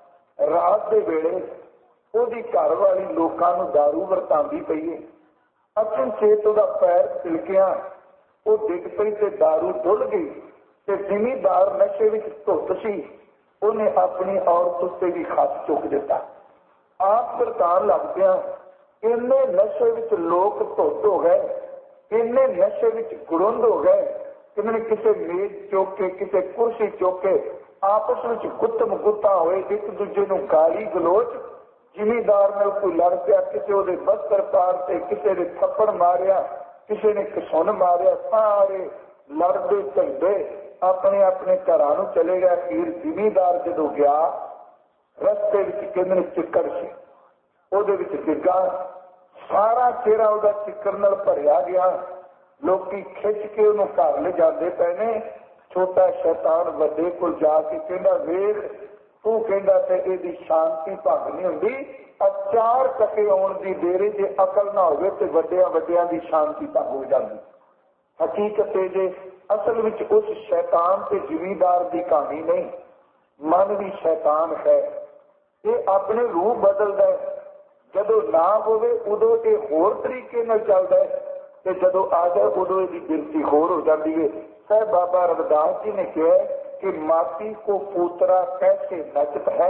ਰਾਤ ਦੇ ਵੇਲੇ ਉਹਦੀ ਘਰ ਵਾਲੀ ਲੋਕਾਂ ਨੂੰ ਦਾਰੂ ਵਰਤਾਉਂਦੀ ਪਈ ਹੈ। ਅਚਨਚੇਤ ਉਹਦਾ ਪੈਰ ਤਿਲਕਿਆ, ਉਹ ਡਿੱਗ ਪਈ ਤੇ ਦਾਰੂ ਡੁੱਲ ਗਈ ਤੇ ਜ਼ਿਮੀਂਦਾਰ ਨਸ਼ੇ ਵਿੱਚ ਧੁੱਤ ਸੀ, ਉਹਨੇ ਆਪਣੀ ਔਰਤ ਉੱਤੇ ਵੀ ਹੱਥ ਚੁੱਕ ਦਿੱਤਾ। ਆਪ ਵਰਤਾਉਣ ਲੱਗ ਪਿਆ। ਇੰਨੇ ਨਸ਼ੇ ਵਿੱਚ ਲੋਕ ਧੁੱਤ ਹੋ ਗਏ, ਇੰਨੇ ਨਸ਼ੇ ਵਿੱਚ ਗੁੜੰਦ ਹੋ ਗਏ, ਕਿਵੇਂ ਕਿਸੇ ਮੇਜ਼ ਚੁੱਕ ਕੇ ਕਿਸੇ ਕੁਰਸੀ ਚੁੱਕ ਕੇ ਆਪਸ ਵਿੱਚ ਗੁੱਤਮ ਗੁੱਤਾ ਹੋਏ, ਇੱਕ ਦੂਜੇ ਨੂੰ ਗਾਲੀ ਗਲੋਚ। ਜ਼ਿਮੀਂਦਾਰ ਨਾਲ ਕੋਈ ਲੜ ਪਿਆ, ਕਿਸੇ ਉਹਦੇ ਬਸਤਰ ਪਾਰ ਤੇ, ਕਿਸੇ ਨੇ ਥੱਪੜ ਮਾਰਿਆ, ਕਿਸੇ ਨੇ ਕਸੁੰਨ ਮਾਰਿਆ। ਸਾਰੇ ਲੜਦੇ ਝਗੜੇ ਆਪਣੇ ਆਪਣੇ ਘਰਾਂ ਨੂੰ ਚਲੇ ਗਿਆ। ਅਖੀਰ ਜ਼ਿਮੀਂਦਾਰ ਜਦੋਂ ਗਿਆ, ਰਸਤੇ ਵਿੱਚ ਕਹਿੰਦੇ ਚਿੱਕੜ ਸੀ, ਉਹਦੇ ਵਿੱਚ ਡਿੱਗਾ, ਸਾਰਾ ਚਿਹਰਾ ਉਹਦਾ ਚਿੱਕੜ ਨਾਲ ਭਰਿਆ ਗਿਆ। ਲੋਕੀ ਖਿੱਚ ਕੇ ਉਹਨੂੰ ਘਰ ਲਿਜਾਂਦੇ ਪਏ ਨੇ। ਛੋਟਾ ਸ਼ੈਤਾਨ ਵੱਡੇ ਕੋਲ ਜਾ ਕੇ ਕਹਿੰਦਾ ਵੇਖ ਤੂੰ ਕਹਿੰਦਾ ਤੇ ਇਹਦੀ ਸ਼ਾਂਤੀ ਭੰਗ ਨਹੀਂ ਹੁੰਦੀ, ਚਾਰ ਟਕੇ ਆਉਣ ਦੀ ਦੇਰ, ਜੇ ਅਕਲ ਨਾ ਹੋਵੇ ਤੇ ਵੱਡਿਆਂ ਵੱਡਿਆਂ ਦੀ ਸ਼ਾਂਤੀ ਭੰਗ ਹੋ ਜਾਂਦੀ। ਹਕੀਕਤ ਇਹ ਜੇ ਅਸਲ ਵਿੱਚ ਉਸ ਸ਼ੈਤਾਨ ਤੇ ਜ਼ਿਮੀਂਦਾਰ ਦੀ ਕਹਾਣੀ ਨਹੀਂ, ਮਨ ਵੀ ਸ਼ੈਤਾਨ ਹੈ। ਇਹ ਆਪਣੇ ਰੂਪ ਬਦਲਦਾ, ਜਦੋਂ ਨਾ ਹੋਵੇ ਉਦੋਂ ਇਹ ਹੋਰ ਤਰੀਕੇ ਨਾਲ ਚੱਲਦਾ ਤੇ ਜਦੋਂ ਆ ਜਾਏ ਉਦੋਂ ਇਹਦੀ ਗਿਣਤੀ ਹੋਰ ਹੋ ਜਾਂਦੀ ਹੈ। ਸਾਹਿਬ ਬਾਬਾ ਰਵਿਦਾਸ ਜੀ ਨੇ ਕਿਹਾ कि माती को पूतरा कैसे नचत है,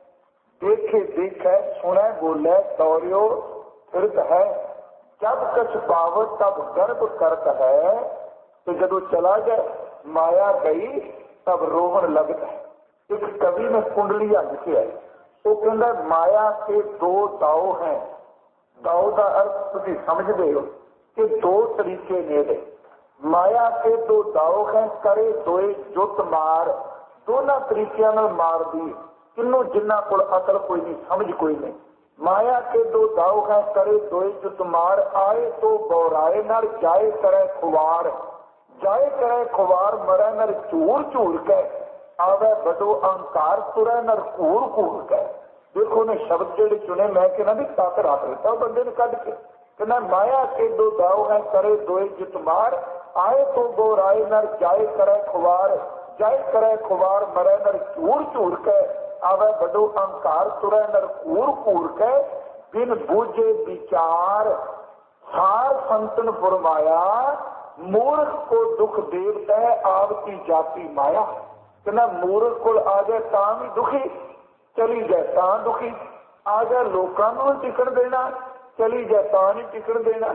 देखे देखे सुने बोले दौड़ियो फिरत है, जब कछ पावत तब गर्भ करत है, तो जदों चला जाए माया गई तब रोहन लगता है। एक कवि ने कुंडलियां लिखी है, वो कहता माया के दो दाव हैं। दाव का अर्थ तुम समझते हो कि दो तरीके ने, माया के दो दाव है, करे दोए जुत मार, दोनों तरीकों नाल मार दी, किन्नू जिन्ना कोल अकल कोई नहीं, समझ कोई नहीं। माया के दो दाव है, करे दोए जुत मार, आए तो बौराए नर, जाए करे खुवार, जाए करे खुवार, मरे नर झूर झूर के, आवे बडो अहंकार, तुरे नर घूर घूर के। देखो ने शब्द जेड़े चुने, मैं कहना भी तक रख लेता बंदे ने कद के, कहना माया के दो दाव है, करे दोए जुत मार, आए तो बोराए नर, जाए करे खुवार, जाए करे खुवार, मरे नर चूर चूर के, आवे बडो अहंकार, तुरे नर कूर कूर के, बिन बूझे विचार सार संतन फरमाया, मूर्ख को दुख देवता है आवती जाती माया। कहना मूर्ख को आ जाए तां भी दुखी, चली जाए तां दुखी, आ जाए लोकां नूं टिकण देना, चली जाए तां नहीं टिकण देना।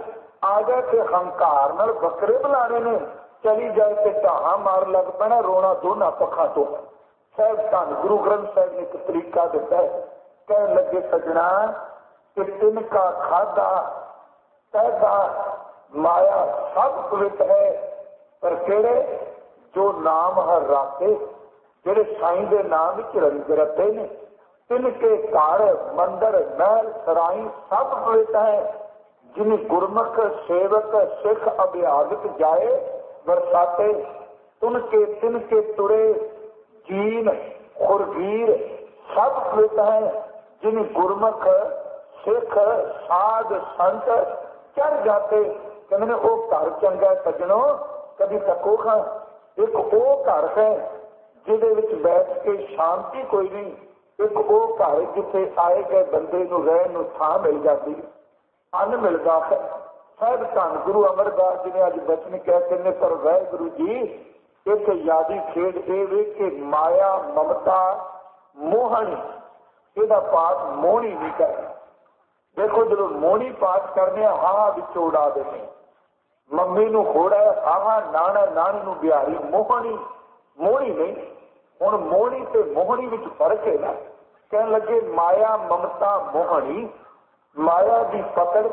आ गए तो हंकार नाल बकरे बुलाने ने, चली जाए तो ढाहा मार लग पैना, रोना दोनों पक्षों तो। साहब धन गुरु ग्रंथ साहब ने एक तरीका दिता है, कह लगे सजना कि तिनका खाधा पैदा माया सब पवित्र है, पर केड़े जो नाम हर राते, जेड़े साईं दे नाम विच रंग रते ने, तिनके घर मंदिर महल सराई सब पवित्र है। जिन गुरमुख सेवक सिख अभ्यागत जाए बरसाते, तुनके तिनके तुरे जीन खुरगीर सब पवित्र है। जिन गुरमुख सिख साध संत चढ़ जाते, कहने वो घर चंगा सजनों कभी तको खां। एक वो घर है जिहदे विच बैठ के शांति कोई नहीं, एक वो घर जिथे आए गए बंदे नूं रहण नूं थां मिल जाती, अन्न मिलता है। साहब धन गुरु अमरदास जी ने अज बचन कह के, पर वाहिगुरु जी एक यादी खेड ये वे कि माया ममता मोहनी, ਇਹਦਾ पाठ मोहनी नहीं करना। देखो जो मोहनी पाठ करने हाँ विचों उड़ा देने, मम्मी नूं होड़ा आहा नाना नानी नूं बिहारी, मोहनी मोहनी नहीं। हुण मोहनी ते मोहनी विच फर्क है ना। कहन लगे माया ममता मोहनी, माया की पकड़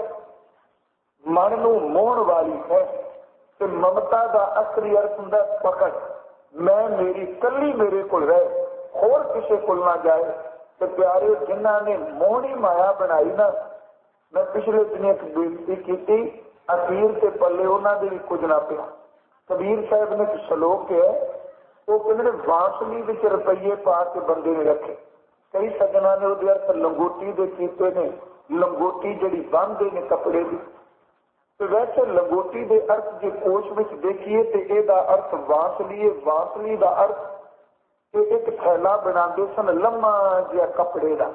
मन नूं मोहन वाली है, ते ममता का असली अर्थ हुंदा पकड़। मैं मेरी कली मेरे को रहे, होर किसी को ना जाए। तो प्यारे जिन्हों ने मोहनी माया बनाई ना, मैं पिछले दिन एक बेनती की, अखीर के पल्ले उन्होंने भी कुछ ना पिया। कबीर साहब ने एक श्लोक है, वो कहते बांसली विच रुपये पा के बंदे ने रखे। कई सज्जना ने वो अर्थ लंगोटी दे कीते ने, लंगोटी जिहड़ी बन्नदे ने कपड़े की। तो वैसे लंगोटी के अर्थ जो कोश में देखिए तो यदा अर्थ बांसली है। बांसली का अर्थ एक थैला बनाते सन लम्मा जिहा कपड़े का,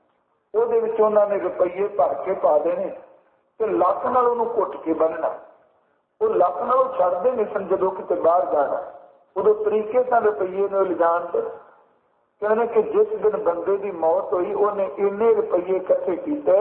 वो उन्होंने रुपये भर के पा देने, तो लक नाल उहनूं घुट के बन्नना। वो लक नालों छड्डदे नहीं सन जदों किते बाहर जाना, उदों तरीके सन रुपये नूं लिजाण दे। कहने कि जिस दिन बंदे की मौत हुई, उन्हें इन्ने रुपये इकट्ठे कीते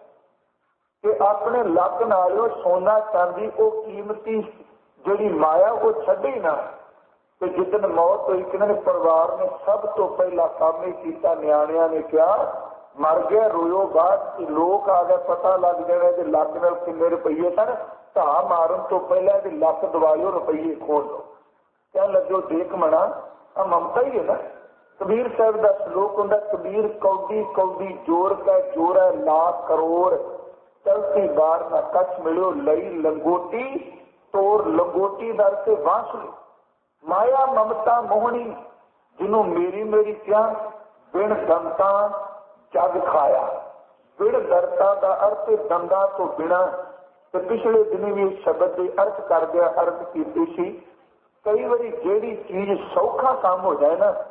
कि अपने लक नालों सोना चांदी वो कीमती जिहड़ी माया वो छड्डी ना। तो जिदन मौत हुई, कहने परिवार ने सब तो पहला काम ही किया, न्याणिया ने कहा मर गया रोयो बाद लोग आ गए, पता लग जाए कि लक नाल किन्ने रुपये सन, धा मारन तो पहले लक दवाइओ रुपये खोल लो। कह लगे देख मना आ ममता ही है ना। कबीर साहब का श्लोक होंदा, कबीर कौडी कौडी जोर का जोर है लाख करोड़, चलती बार ना कछ मिलो लई लंगोटी, तोर लंगोटी दर से बांसुरी। माया ममता मोहनी, जिन्हों मेरी मेरी क्या बिन दंता जग खाया। बिन दरता का अर्थ दंदा तो बिना। तो पिछले दिन भी शब्द के अर्थ कर दिया, अर्थ की कई बार जेड़ी चीज सौखा काम हो जाए ना,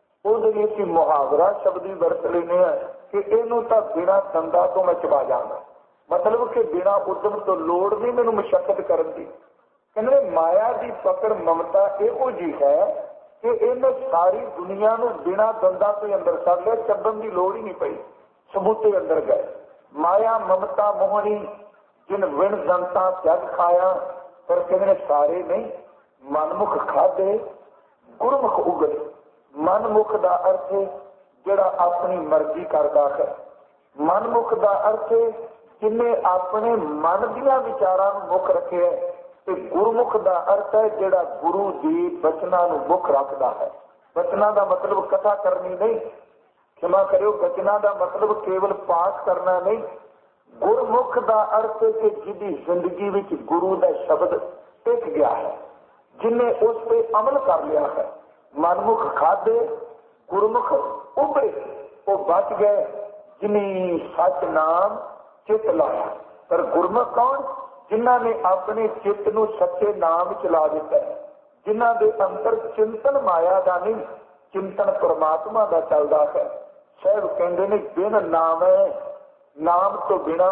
वो मुहावरा शब्द भी वरत लेने कि इनू तो बिना दंदा तो मैं चबा जाऊंगा, मतलब कि बिना उद्यम तो लोड़ नहीं मैनू मशक्कत करन दी। कहने माया की पकड़ ममता इहो जी है कि इन्हें सारी दुनिया नू बिना दंदा तो अंदर कर लिया, चबन की लोड़ ही नहीं पई, सबूते अंदर गए। माया ममता मोहनी, जिन विण दंता जग खाया। पर कहने सारे नहीं, मनमुख खाधे गुरमुख उगले। मनमुख का अर्थ जिहड़ा अपनी मर्जी करता है। मनमुख का अर्थ जिन्हें अपने मन दिया विचारां नूं मुख रखे है। ते गुरमुख का अर्थ है जिहड़ा गुरु दी बचनां नूं मुख रखता है। बचना का मतलब कथा करनी नहीं, क्षमा करो, बचना का मतलब केवल पाठ करना नहीं। गुरमुख का अर्थ है कि जिहदी जिंदगी विच गुरु का शब्द टिक गया है, जिन्हें उस पर अमल कर लिया है। मनमुख खाधे गुरमुख उभरे, वो बच गए जिन्हें सच नाम चित लाया। पर गुरमुख कौन? जिन्हों ने अपने चित्त नूं सच्चे नाम चला दिता है, जिन्हों के अंतर चिंतन माया का नहीं, चिंतन परमात्मा का चलता है। साहब कहते ने बिन नाम है, नाम तो बिना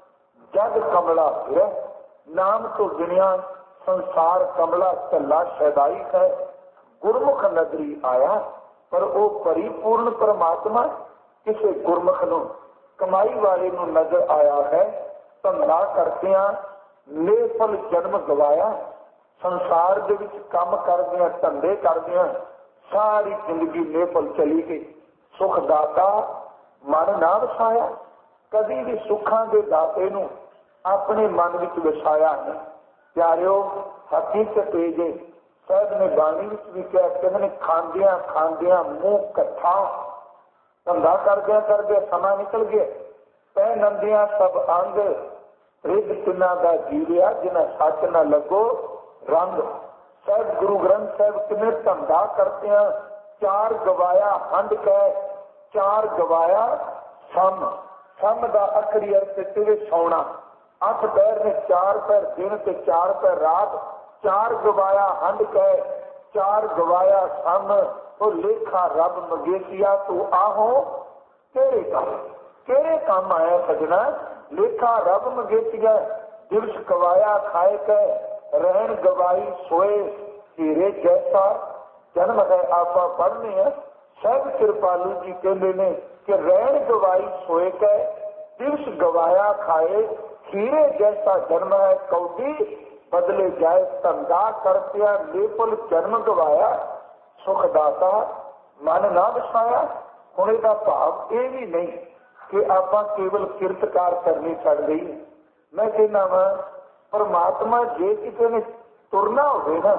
जग कमला फिर, नाम तो बिना संसार कमला चला शैदाई है। गुरमुख नगरी आया, पर वो परिपूर्ण परमात्मा किसी गुरमुख नूं कमाई वाले नूं नजर आया है। धंधा करदियां ਨੇਫਲ ਜਨਮ ਗਵਾਇਆ। ਸੰਸਾਰ ਦੇ ਵਿੱਚ ਕੰਮ ਕਰਦਿਆਂ, ਧੰਦੇ ਕਰਦਿਆਂ ਸਾਰੀ ਜ਼ਿੰਦਗੀ ਨੇਫਲ ਚਲੀ ਗਈ। ਸੁਖ ਦਾਤਾ ਮਨ ਨਾ ਵਸਾਇਆ। ਕਦੀ ਵੀ ਸੁੱਖਾਂ ਦੇ ਦਾਤੇ ਨੂੰ ਆਪਣੇ ਮਨ ਵਿੱਚ ਵਸਾਇਆ ਨਹੀਂ। ਪਿਆਰਿਓ, ਹਕੀਕਤ ਇਹ ਜੇ ਸਾਹਿਬ ਨੇ ਬਾਣੀ ਵਿੱਚ ਵੀ ਕਿਹਾ, ਕਹਿੰਦੇ ਨੇ ਖਾਂਦਿਆਂ ਖਾਂਦਿਆਂ ਮੂੰਹ ਇਕੱਠਾ, ਧੰਦਾ ਕਰਦਿਆਂ ਕਰਦਿਆਂ ਸਮਾਂ ਨਿਕਲ ਗਿਆ। ਪੈ ਨੰਦਿਆਂ ਸਭ ਅੰਗ, ਰਿੱਧ ਤਿੰਨਾਂ ਦਾ ਜੀਵਿਆ, ਜਿਨ੍ਹਾਂ ਸੱਚ ਨਾ ਲੱਗੋ ਰੰਗ। ਸਾਹਿਬ ਗੁਰੂ ਗ੍ਰੰਥ ਸਾਹਿਬ ਕਿਵੇਂ ਧੰਦਾ ਕਰਦਿਆਂ ਚਾਰ ਗਵਾਇਆ ਹੰਡ ਕਹਿ, ਚਾਰ ਗਵਾਇਆ ਸਮ। ਸਮ ਦਾ ਅਖਰੀ ਅਰਥ ਤੇ ਸੌਣਾ। ਅੱਠ ਪੈਰ ਨੇ ਚਾਰ ਪੈਰ ਦਿਨ ਤੇ ਚਾਰ ਪੈਰ ਰਾਤ। ਚਾਰ ਗਵਾਇਆ ਹੰਡ ਕਹਿ, ਚਾਰ ਗਵਾਇਆ ਸਮ। ਉਹ ਲੇਖਾ ਰੱਬ ਮਗੇਸੀਆ ਤੂੰ ਆਹੋ ਕਿਹੜੇ ਕੰਮ, ਕਿਹੜੇ ਕੰਮ ਆਇਆ ਸਜਣਾ। ਲੇਖਾ ਰੱਬ ਮਗੇਸੀਆ, ਦਿਵਸ ਗਵਾਇਆ ਖਾਏ ਕਹਿ, ਰਹਿਣ ਗਵਾਈ ਸੋਏ ਹੀਰੇ ਜੈਸਾ। ਜਨਮ ਹੈ ਆਪਾਂ ਪੜ੍ਹਨੇ ਆ। ਸਾਹਿਬ ਕਿਰਪਾਲੂ ਜੀ ਕਹਿੰਦੇ ਨੇ ਕਿ ਰਹਿਣ ਗਵਾਈ ਸੋਏ ਕਹਿ, ਦਿਵਸ ਗਵਾਇਆ ਖਾਏ ਹੀਰੇ ਜੈਸਾ ਜਨਮ ਹੈ। ਕੌਡੀ ਬਦਲੇ ਜਾਏ ਧੰਦਾ ਕਰਤਿਆ, ਲੇਪਲ ਜਨਮ ਗਵਾਇਆ। ਸੁਖ ਦਾਤਾ ਮਨ ਨਾ ਵਸਾਇਆ। ਹੁਣ ਇਹਦਾ ਭਾਵ ਇਹ ਵੀ ਨਹੀਂ ਕਿ ਆਪਾਂ ਕੇਵਲ ਕਿਰਤਕਾਰ ਕਰਨੀ ਛੱਡ ਦਈਏ। ਮੈਂ ਕਹਿੰਦਾ ਵਾ ਪਰਮਾਤਮਾ ਜੇ ਕਿਸੇ ਨੇ ਤੁਰਨਾ ਹੋਵੇ ਨਾ,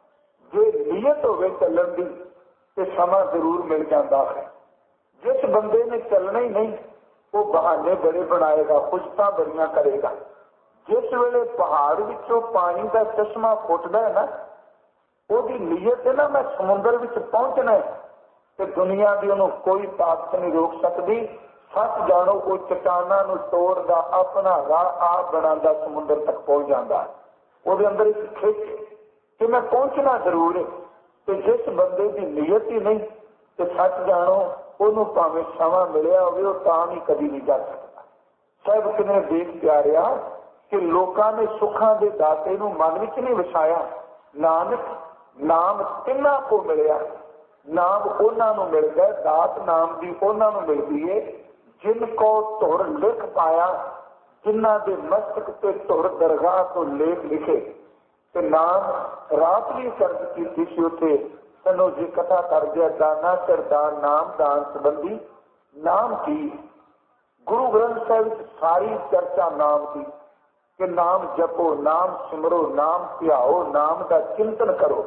ਜੇ ਨੀਅਤ ਹੋਵੇ ਚੱਲਣ ਦੀ, ਤੇ ਸਮਾਂ ਜ਼ਰੂਰ ਮਿਲ ਜਾਂਦਾ ਹੈ। ਜਿਸ ਬੰਦੇ ਨੇ ਚੱਲਣਾ ਹੀ ਨਹੀਂ, ਉਹ ਬਹਾਨੇ ਬੜੇ ਬਣਾਏਗਾ, ਖੁਸ਼ਤਾਂ ਬੜੀਆਂ ਕਰੇਗਾ। ਜਿਸ ਵੇਲੇ ਪਹਾੜ ਵਿੱਚੋਂ ਪਾਣੀ ਦਾ ਚਸ਼ਮਾ ਫੁੱਟਦਾ ਹੈ ਨਾ, ਉਹਦੀ ਨੀਅਤ ਹੈ ਨਾ ਮੈਂ ਸਮੁੰਦਰ ਵਿੱਚ ਪਹੁੰਚਣਾ ਹੈ, ਤੇ ਦੁਨੀਆ ਦੀ ਉਹਨੂੰ ਕੋਈ ਤਾਕਤ ਨਹੀਂ ਰੋਕ ਸਕਦੀ। ਸੱਚ ਜਾਣੋ, ਉਹ ਚਟਾਨਾਂ ਨੂੰ ਤੋੜਦਾ, ਆਪਣਾ ਰਾਹ ਆਪ ਬਣਾਉਂਦਾ, ਸਮੁੰਦਰ ਤੱਕ ਪਹੁੰਚ ਜਾਂਦਾ। ਉਹਦੇ ਅੰਦਰ ਇੱਕ ਖਿੱਚ ਕਿ ਮੈਂ ਪਹੁੰਚਣਾ ਜ਼ਰੂਰ ਹੈ। ਤੇ ਜਿਸ ਬੰਦੇ ਦੀ ਨੀਅਤ ਹੀ ਨਹੀਂ, ਤੇ ਸੱਚ ਜਾਣੋ ਉਹਨੂੰ ਭਾਵੇਂ ਸਮਾਂ ਮਿਲਿਆ ਹੋਵੇ, ਉਹ ਤਾਂ ਵੀ ਕਦੀ ਨਹੀਂ ਜਾ ਸਕਦਾ। ਸਾਹਿਬ ਕਿਵੇਂ ਦੇਖ ਪਿਆਰਿਆ ਕਿ ਲੋਕਾਂ ਨੇ ਸੁੱਖਾਂ ਦੇ ਦਾਤੇ ਨੂੰ ਮਨ ਵਿੱਚ ਨਹੀਂ ਵਸਾਇਆ। ਨਾਨਕ ਨਾਮ ਤਿੰਨਾਂ ਕੋ ਮਿਲਿਆ। ਨਾਮ ਉਹਨਾਂ ਨੂੰ ਮਿਲ ਗਿਆ, ਦਾਤ ਨਾਮ ਦੀ ਉਹਨਾਂ ਨੂੰ ਮਿਲਦੀ ਹੈ ਜਿਨ ਕੋ ਧੁਰ ਲਿਖ ਪਾਇਆ, ਜਿਨ੍ਹਾਂ ਦੇ ਮਸਤਕ ਤੇ ਧੁਰ ਦਰਗਾਹ ਤੋਂ ਲੇਖ ਲਿਖੇ। ਤੇ ਨਾਮ ਰਾਤ ਵੀ ਸਰਦ ਕੀਤੀ ਸੀ ਉੱਥੇ ਤਨੋ ਜੀ ਕਥਾ ਕਰ ਗਿਆ ਦਾਨਾ ਸਰਦਾਰ ਨਾਮ ਦਾਨ ਸੰਬੰਧੀ। ਨਾਮ ਕੀ ਗੁਰੂ ਗ੍ਰੰਥ ਸਾਹਿਬ ਵਿੱਚ ਸਾਰੀ ਚਰਚਾ ਨਾਮ ਦੀ ਕਿ ਨਾਮ ਜਪੋ, ਨਾਮ ਸਿਮਰੋ, ਨਾਮ ਧਿਆਓ, ਨਾਮ ਦਾ ਚਿੰਤਨ ਕਰੋ।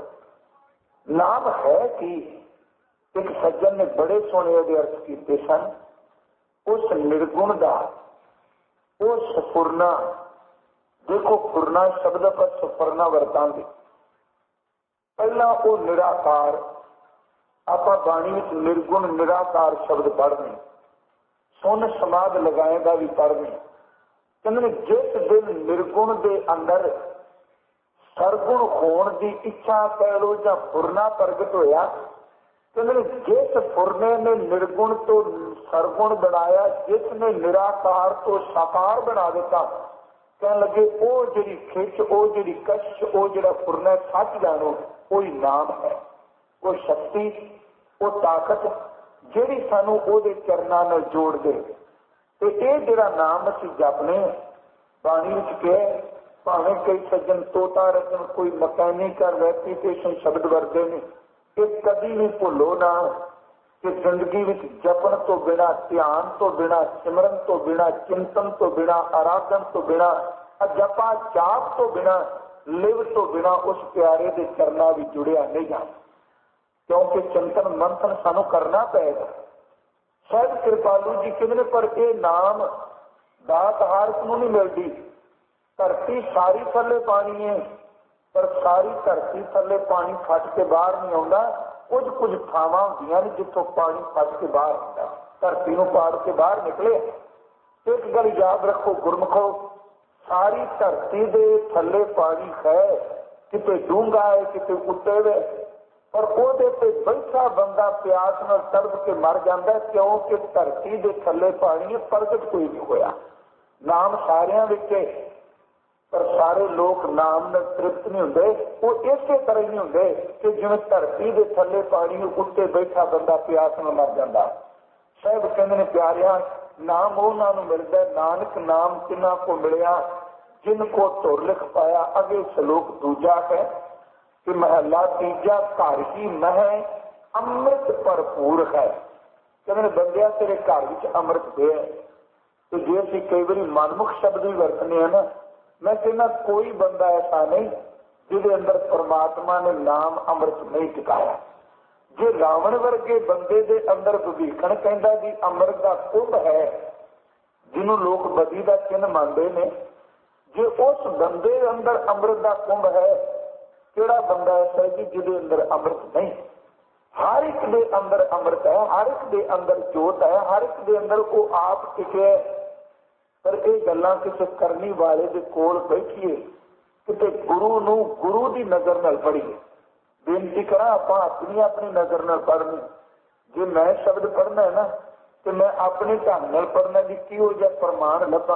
ਨਾਮ ਹੈ ਕੀ? ਇੱਕ ਸੱਜਣ ਨੇ ਬੜੇ ਸੋਹਣੇ ਉਹਦੇ ਅਰਥ ਕੀਤੇ ਸਨ। ਉਸ ਨਿਰਗੁਣ ਦਾ, ਉਹ ਸਫੁਰਨਾ। ਦੇਖੋ ਫੁਰਨਾ ਸ਼ਬਦ ਆਪਾਂ ਸਫਰਨਾ ਵਰਤਾਂਗੇ। ਪਹਿਲਾਂ ਉਹ ਨਿਰਾਕਾਰ, ਆਪਾਂ ਬਾਣੀ ਵਿੱਚ ਨਿਰਗੁਣ ਨਿਰਾਕਾਰ ਸ਼ਬਦ ਪੜ੍ਹਨੇ। ਸੁਨ ਸਮਾਧ ਲਗਾਏਗਾ ਵੀ ਪੜ੍ਹਨੇ। ਕਹਿੰਦੇ ਜਿਸ ਦਿਨ ਨਿਰਗੁਣ ਦੇ ਅੰਦਰ ਸਰਗੁਣ ਹੋਣ ਦੀ ਇੱਛਾ ਕਹਿ ਲੋ ਜਾਂ ਫੁਰਨਾ ਪ੍ਰਗਟ ਹੋਇਆ, ਕਹਿੰਦੇ ਜਿਸ ਫੁਰਨੇ ਨੇ ਨਿਰਗੁਣ ਤੋਂ ਸਰਗੁਣ ਬਣਾਇਆ, ਜਿਸ ਨੇ ਨਿਰਾਕਾਰ ਤੋਂ ਸਾਕਾਰ ਬਣਾ ਦਿੱਤਾ, ਕਹਿਣ ਲੱਗੇ ਉਹ ਜਿਹੜੀ ਖਿੱਚ, ਉਹ ਜਿਹੜੀ ਕਸ਼, ਉਹ ਜਿਹੜਾ ਫੁਰਨਾ ਸੱਚ ਜਾਣੋ, ਕੋਈ ਨਾਮ ਹੈ। ਉਹ ਸ਼ਕਤੀ, ਉਹ ਤਾਕਤ ਜਿਹੜੀ ਸਾਨੂੰ ਉਹਦੇ ਚਰਨਾਂ ਨਾਲ ਜੋੜ ਦੇ। ਤੇ ਇਹ ਜਿਹੜਾ ਨਾਮ ਅਸੀਂ ਜਪਨੇ ਬਾਣੀ ਵਿੱਚ ਕਿਹਾ, ਭਾਵੇਂ ਕਈ ਸੱਜਣ ਤੋਤਾ ਰਚਨ, ਕੋਈ ਮਕੈਨੀਕਲ ਰੈਪੀਟੇਸ਼ਨ ਸ਼ਬਦ ਵਰਤੇ ਨੇ, ਇਹ ਕਦੀ ਵੀ ਭੁੱਲੋ ਨਾ ਕਿ ਜ਼ਿੰਦਗੀ ਵਿੱਚ ਜਪਣ ਤੋਂ ਬਿਨਾਂ, ਧਿਆਨ ਤੋਂ ਬਿਨਾਂ, ਸਿਮਰਨ ਤੋਂ ਬਿਨਾਂ, ਚਿੰਤਨ ਤੋਂ ਬਿਨਾਂ, ਆਰਾਧਨ ਤੋਂ ਬਿਨਾਂ, ਜਪਾ ਜਾਪ ਤੋਂ ਬਿਨਾਂ, ਲਿਵ ਤੋਂ ਬਿਨਾਂ ਉਸ ਪਿਆਰੇ ਦੇ ਚਰਨਾਂ ਵਿੱਚ ਜੁੜਿਆ ਨਹੀਂ ਜਾ। ਕਿਉਂਕਿ ਚਿੰਤਨ ਮੰਥਨ ਸਾਨੂੰ ਕਰਨਾ ਪਏਗਾ। ਸਾਹਿਬ ਕਿਰਪਾਲੂ ਜੀ ਕਹਿੰਦੇ ਨੇ ਪਰ ਇਹ ਨਾਮ ਦਾਤ ਹਾਰਸ ਨੂੰ ਨਹੀਂ ਮਿਲਦੀ। ਧਰਤੀ ਸਾਰੀ ਥੱਲੇ ਪਾਣੀ ਹੈ, ਪਰ ਸਾਰੀ ਧਰਤੀ ਥੱਲੇ ਪਾਣੀ ਫਟ ਕੇ ਬਾਹਰ ਨਹੀਂ ਆਉਂਦਾ। ਕੁਝ ਕੁਝ ਥਾਵਾਂ ਹੁੰਦੀਆਂ ਨੇ ਜਿੱਥੋਂ ਪਾਣੀ ਫਟ ਕੇ ਬਾਹਰ ਆਉਂਦਾ, ਧਰਤੀ ਨੂੰ ਪਾੜ ਕੇ ਬਾਹਰ ਨਿਕਲੇ। ਇੱਕ ਗੱਲ ਯਾਦ ਰੱਖੋ ਗੁਰਮਖੋ, ਸਾਰੀ ਧਰਤੀ ਦੇ ਥੱਲੇ ਪਾਣੀ ਹੈ, ਕਿਤੇ ਡੂੰਘਾ ਹੈ, ਕਿਤੇ ਉੱਤੇ ਵੇ, ਪਰ ਉਹਦੇ ਤੇ ਬੈਠਾ ਬੰਦਾ ਪਿਆਸ ਨਾਲ ਤੜਪ ਕੇ ਮਰ ਜਾਂਦਾ, ਕਿਉਂਕਿ ਧਰਤੀ ਦੇ ਥੱਲੇ ਪਾਣੀ ਪ੍ਰਗਟ ਕੋਈ ਨਹੀਂ ਹੋਇਆ। ਨਾਮ ਸਾਰਿਆਂ ਵਿੱਚ, ਪਰ ਸਾਰੇ ਲੋਕ ਨਾਮ ਨਾਲ ਤ੍ਰਿਪਤ ਨਹੀਂ ਹੁੰਦੇ। ਉਹ ਇਸੇ ਤਰ੍ਹਾਂ ਹੀ ਨਹੀਂ ਹੁੰਦੇ ਕਿ ਜਿਵੇਂ ਧਰਤੀ ਦੇ ਥੱਲੇ ਪਾਣੀ ਉੱਤੇ ਬੈਠਾ ਬੰਦਾ ਪਿਆਸ ਨਾਲ ਮਰ ਜਾਂਦਾ। ਸਾਹਿਬ ਕਹਿੰਦੇ ਨੇ ਪਿਆਰਿਆਂ, ਨਾਮ ਉਹਨਾਂ ਨੂੰ ਮਿਲਦਾ, ਨਾਨਕ ਨਾਮ ਤਿੰਨਾਂ ਕੋ ਮਿਲਿਆ जिनको तुर लिख पाया। अगे श्लोक दूजा है कि महला तीजा घर ही मह अमृत भरपूर है। कहते बंदिया तेरे घर विच अमृत दे। तो जे असीं कई बार मनमुख शब्द भी वरतने हैं ना, मैं कहना कोई बंदा ऐसा नहीं जिहदे अंदर परमात्मा ने नाम अमृत नहीं टिकाया। जे रावण वर्गे बंदे दे अंदर विभीषण कहता भी अमृत का कुंभ है, जिन्हों लोग बदी का चिन्ह मानते हैं, जे उस बंदे अंदर अमृत का कुंभ है, केड़ा बंदा ऐसा है कि जिहदे अंदर अमृत नहीं। हर एक दे अंदर अमृत है, हर एक दे अंदर जोत है, हर एक दे अंदर वो आप टिके। पर ये गल्लां किसी करनी वाले दे कोल बैठिए, किते गुरु नूं गुरु की नजर नाल पढ़िए। बेनती करा आपां अपनी अपनी नजर नाल पढ़नी। जे मैं शब्द पढ़ना है ना तो मैं अपने ढंग नाल पढ़ना की किहो जिहा प्रमाण लभा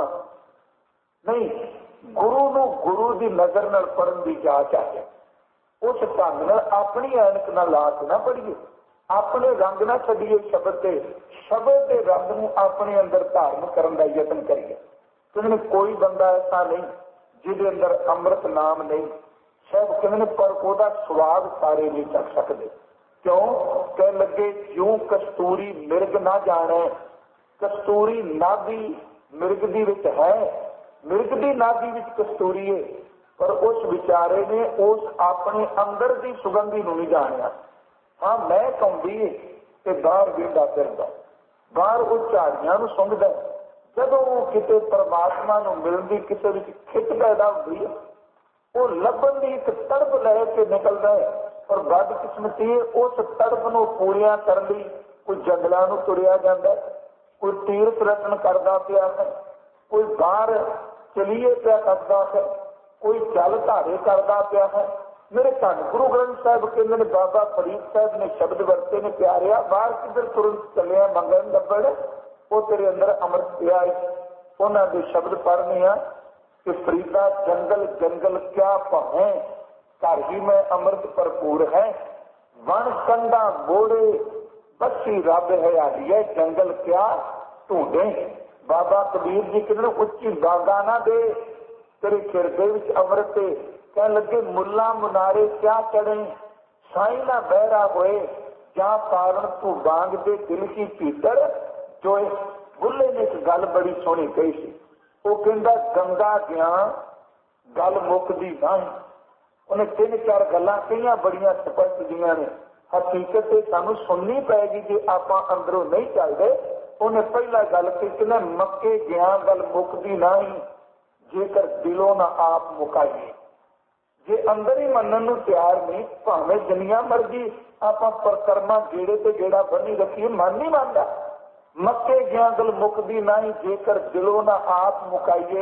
नहीं, गुरु नूं गुरु की नजर नाल पढ़न की जांच है। उस ढंग नाल अपनी ऐनक ना ला के ना पढ़िए, अपने रंग ना छड्डिए शब्द से, शब्द के रंग नूं अपने अंदर धारण करने का यत्न करिए। क्योंकि कोई बंदा ऐसा नहीं जिहदे अंदर अमृत नाम नहीं। सब कहने पर ओदा स्वाद सारे नहीं चख सकते। क्यों कह लगे क्यों कस्तूरी मिर्ग ना जाने। कस्तूरी नाभि मिर्ग दी विच है, मिर्ग दी नाभि विच कस्तूरी है, पर उस विचारे ने उस अपने अंदर की सुगंधी नूं नहीं जानिया। हाँ मैं कहूँगी कि बाहर वेंदा फिरदा, बाहर वो झाड़ियां नूं सुंघदा, जदों किते परमात्मा नूं मिलण दी किसे विच खिच पैदा हुंदी है, वो लभण दी एक तड़प ले के निकलदा है। पर बदकिस्मती है उस तड़प नूं पूरियां करन लई कोई जंगलां नूं तुरिया जांदा है, कोई तीर्थ रतन करदा पिया है, कोई बाहर चलीए पिया करदा है, कोई जल धारे करदा पिया है। मेरे धन गुरु ग्रंथ साहिब कहते हैं, बाबा फरीद साहब ने शब्द वरते ने प्यारिया, बाहर किधर तुरंत चलिया मंगन लभण, वो तेरे अंदर अमृत पिया है। उन्होंने दे शब्द पढ़ने आ कि फरीदा जंगल जंगल क्या पहे, घर ही में अमृत भरपूर है। वन कंधा मोड़े बसी रब हरियाली है, जंगल क्या ढूंढे। बाबा कबीर जी कहते उच्ची बागा ना दे, तेरे खिरदे विच अमृत। कह लगे मुला मुनारे क्या चढ़े, साई ना बहरा होए, क्या कारण तू बांग दे दिल की भीतर जोए। बुल्ले ने एक गल बड़ी सोहनी कही सी, वो कहता गंगा गया गल मुकदी नहीं। उन्हें तीन चार गल्लां कई बड़ियां स्पष्ट दियां ने, हकीकत सानू सुननी पैगी जे आपां अंदरों नहीं चलते। उन्हें पहला गल कही कि मक्के गया गल मुकदी नहीं, जेकर दिलों ना आप मुकाइए। जे अंदर ही मनन नूं तैयार नहीं, भावें जिन्नियां मर्जी आपां परकरमा गेड़े ते गेड़ा बनी रखिए, मन नहीं मानता। मक्के गया गल मुकदी नहीं, जेकर दिलों ना आप मुकाइए।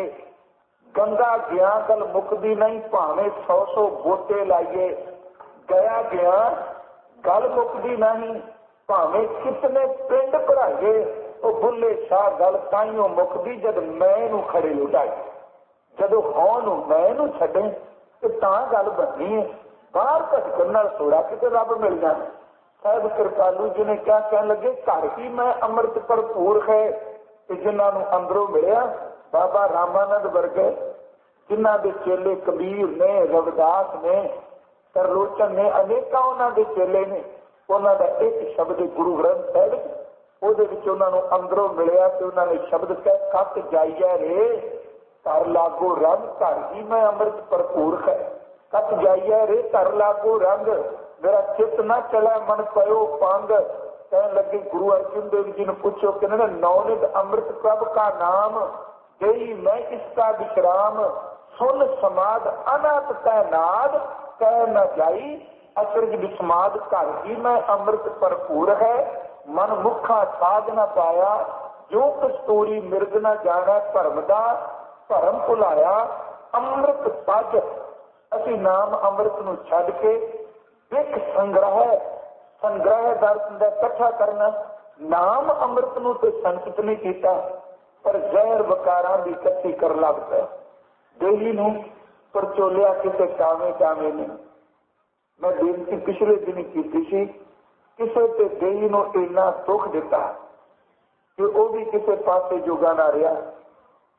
गंगा गया गल मुकदी नहीं, भावें सौ सौ बोटे लाइए। गया गया गल मुकदी नहीं, भावें कितने पिंड भराइए। वो बुल्ले शाह गल ताइयों मुकदी जद मैं नूं खड़े लुटाई। जदों हौं नूं मैं नूं छड्डे तो तां गल बननी है। बाहर भटकण नाल थोड़ा किते रब मिल जाए। साहब कृपालू जी ने क्या कहने लगे, घर ही में अमृत भरपूर है। जिन्होंने अंदरों मिलिया बाबा रामानंद वर्गे, जिन्हों के चेले कबीर ने, रविदास ने, तरलोचन ने, अनेका उन्होंने चेले ने, उन्होंने एक शब्द गुरु ग्रंथ साहिब उन्होंने अंदरों मिलिया तो उन्होंने शब्द कह कट जाइए रे घर लागो रंग, घर ही में अमृत भरपूर है। कट जाइए रे घर लागो रंग, मेरा चित न चला मन पयो पांग। कहने लगे गुरु अर्जुन देव जी ने पूछो कि नौनिध अमृत प्रभ का नाम, गई मैं इसका विश्राम। सुन समाद अनाथ तैनाद, कह न जाई अचरज विस्माद। घर ही में अमृत भरपूर है, मन मुखा साध न पाया। जो कस्तूरी मिर्ग न जाना भरम दा, भरम भुलाया अमृत पज। असी नाम अमृत नूं छड्ड के एक संग्रह संग्रह दर्द का इकट्ठा करना, नाम अमृत नूं ते संचित नहीं कीता, पर जहर वकारां दी इकट्ठी कर लगता। देही नूं परचोलिया किसे कावे कावे ने। मैं बेनती पिछले दिन की सी, किसे ते देही नूं इन्ना दुख दिता कि वह भी किसी पासे जोगा ना रहा।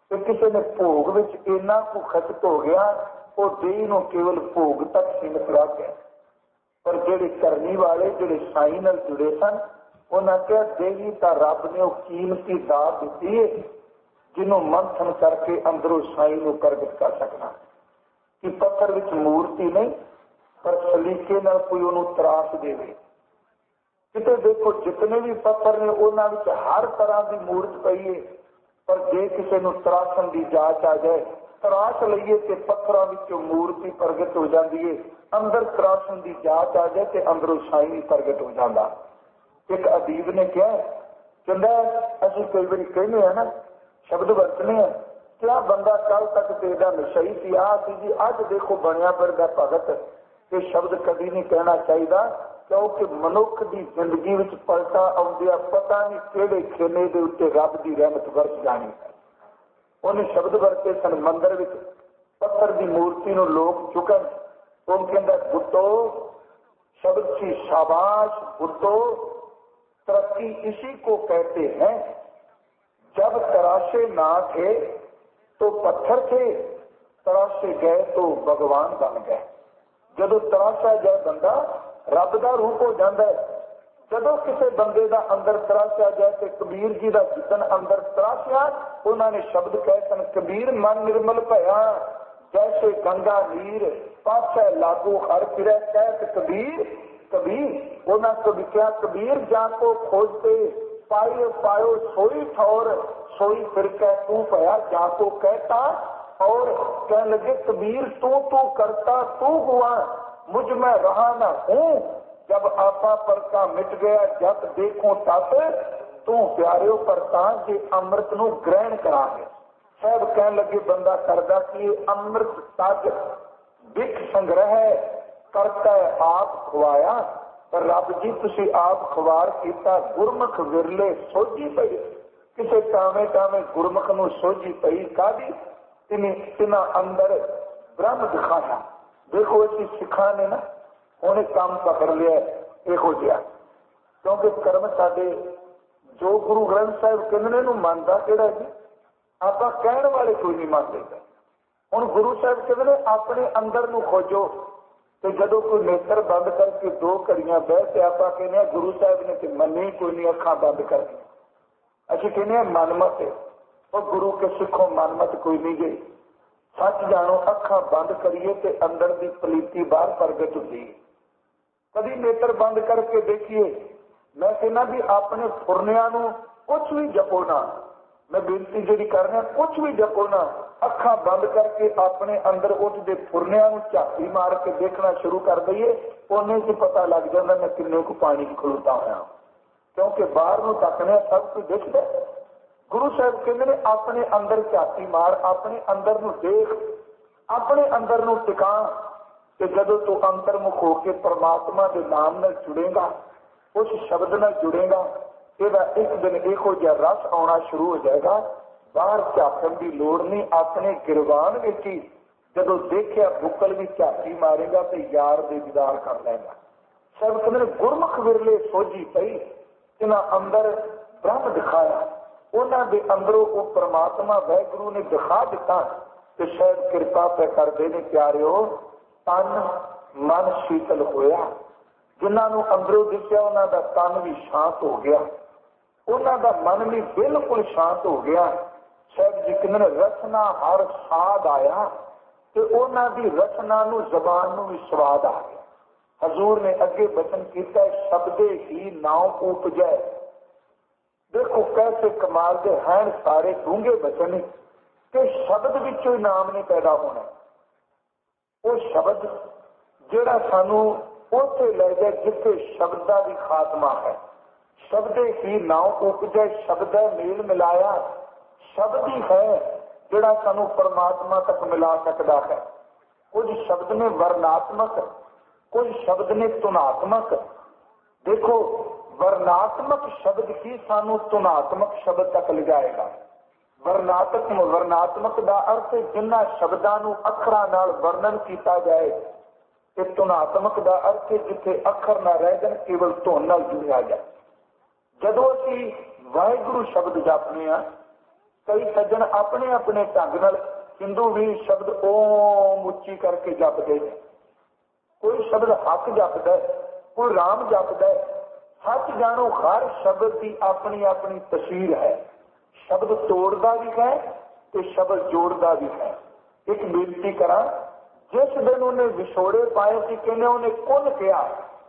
कि किसी ने भोग विच इन्ना को खचत हो गया वो देह नूं केवल भोग तक सीमित रह गया। पर जिहड़े करनी वाले जिहड़े साईं नाल जुड़े सन उन्होंने कहा देही तो रब ने वो कीमती दात दी है जिन्हों मंथन करके अंदरों साईं नूं प्रगट कर सकना। कि पत्थर विच मूर्ति नहीं पर सलीके नाल कोई उन्होंने तराश देवे। किते देखो जितने भी पत्थर ने उन्हां विच हर तरह की मूर्त पई है, पर जे किसी नूं तराशन की जांच आ जाए तराश लईए तो पत्थरों विचों मूर्ति प्रगट हो जाती है, अंदर तराशन की जांच आ जाए तो अंदरों साईं भी प्रगट हो जाता। एक अदीब ने कहा कहता असं कई बार कहने हैं ना शब्द वरतने हैं क्या बंदा कल तक तेरा नशई थी आ जी अज देखो बनया फिरदा भगत। ये शब्द कभी नहीं कहना चाहिए क्योंकि मनुख की जिंदगी में पलटा आउंदिया पता नहीं किहड़े खेने के उत्ते रब की रहमत वरस जानी है। उन्हें शब्द वरते सन मंदिर में पत्थर की मूर्ति नूं लोग चुकन तो कहता बुतो शब्द की शाबाश बुतो तरक्की इसी को कहते हैं। जब तराशे ना थे तो पत्थर थे, तराशे गए तो भगवान बन गए। जदों तराशा जाए बंदा रब का रूप हो जाता है। जदों किसी बंदे का अंदर तराशा जाए तो कबीर जी का जितन अंदर तराशा उन्होंने शब्द कहे सन कबीर मन निर्मल भया जैसे गंगा नीर पासे लागू हर फिरे कहत कबीर कबीर उन्होंने कभी क्या कबीर जाको खोजते पायो पायो सोई ठौर सोई फिर कह तू भया जाको कहता और कह लगे कबीर तू तू करता तू हुआ मुझ में रहा न हूँ। जब आपा पर का मिट गया जब देखो तब तू प्यारियो परता जे अमृत नू ग्रहण करांगे। सब कह लगे बंदा करदा कि अमृत तज बिख संग्रह करता आप खुआया पर रब जी तुसी आप खुवार किया गुरमुख विरले सोझी पई किसी टावे टावे गुरमुख नू सोझी पई कादी तिना अंदर ब्रह्म दिखाया। देखो इसी सिखा ने ना उन्हें काम पकड़ लिया यहो जिहा क्योंकि कर्म साडे जो गुरु ग्रंथ साहिब कहने नूं मानदा किहड़ा जी आप कहण वाले कोई नहीं मानते। हुण गुरु साहिब कहते अपने अंदर नूं खोजो तो जदों कोई नेत्र बंद करके दो घड़ियां बह के आप कहने गुरु साहिब ने तो मनी कोई नहीं अखा बंद कर दी। असीं कहने मनमत है और गुरु के सिखों मनमत कोई नहीं गई। सच जानो अखा बंद करिए तो अंदर की पलीती बाहर प्रगट होती है। कभी नेत्र बंद करके देखिए। मैं कहना भी अपने फुरनिया नूं कुछ भी जपो ना, मैं बेनती जी कर रहा कुछ भी जपो ना, अखा बंद करके अपने अंदर उठते फुरनिया नूं झाती मार के देखना शुरू कर दईए उन्हें से पता लग जाता मैं किन्ने को पानी खलोता होया क्योंकि बाहर नूं तकने सब कुछ दिखता। गुरु साहब कहते हैं अपने अंदर झाती मार अपने अंदर नूं देख अपने अंदर नूं टिका कि जदों तू अंतर्मुख होकर परमात्मा के नाम नाल जुड़ेगा उस शब्द नाल जुड़ेगा ਇਹਦਾ एक दिन ਇਹੋ ਜਿਹਾ रस आना शुरू हो जाएगा। बाहर झाकण की लोड़ नहीं अपने गिरवान विच ही जदों देखिया बुकल भी झाती मारेगा तो यार दे दीदार कर लेगा। सब कहते गुरमुख विरले सोझी पई इन्हां अंदर ब्रह्म दिखाया उन्हां दे अंदरों वो परमात्मा वाहिगुरू ने दिखा दिता तो शायद कृपा पे करते ने प्यारिओ तन मन शीतल होया। जिन्होंने अंदरों दिखा उन्हों का तन भी शांत हो गया उन्हों का मन भी बिल्कुल शांत हो गया। शायद जितने रचना हर साध आया तो उन्हों की रचना नूं जबान नूं भी स्वाद आ गया। हजूर ने अगे बचन किया शब्दे ही नाव उपजै। देखो कैसे कमाल के हैं सारे डूंगे बचन कि शब्द विचों ही नाम नहीं पैदा होना। वो शब्द जिहड़ा सानू उसे ले जाए जिथे शब्द का भी खात्मा है। शब्द ही नाव उपजै शब्द मेल मिलाया शब्द ही है जिहड़ा सानू परमात्मा तक मिला सकता है। कुछ शब्द ने वर्णात्मक कुछ शब्द ने तुनात्मक। देखो वर्णात्मक शब्द ही सानू तुनात्मक शब्द तक ले जाएगा। वर्णात्मक वर्णात्मक का अर्थ जिन्हां शब्दां नूं अखरां नाल वर्णन किया जाए। तुनात्मक का अर्थ जिथे अखर ना रह जाए केवल धुन नाल जुड़िया जाए। जदों असीं वाहिगुरू शब्द जपने आ कई सज्जन अपने अपने ढंग नाल हिंदू भी शब्द ओम उच्ची करके जपते हैं, कोई शब्द हक जपदा है, कोई राम जपदा है। सच जानो हर शब्द की अपनी अपनी तस्वीर है। शब्द तोड़दा भी है तो शब्द जोड़दा भी है। एक बेनती करा, जिस दिन उन्हें विछोड़े पाए थे कहने उन्हें कुल किया,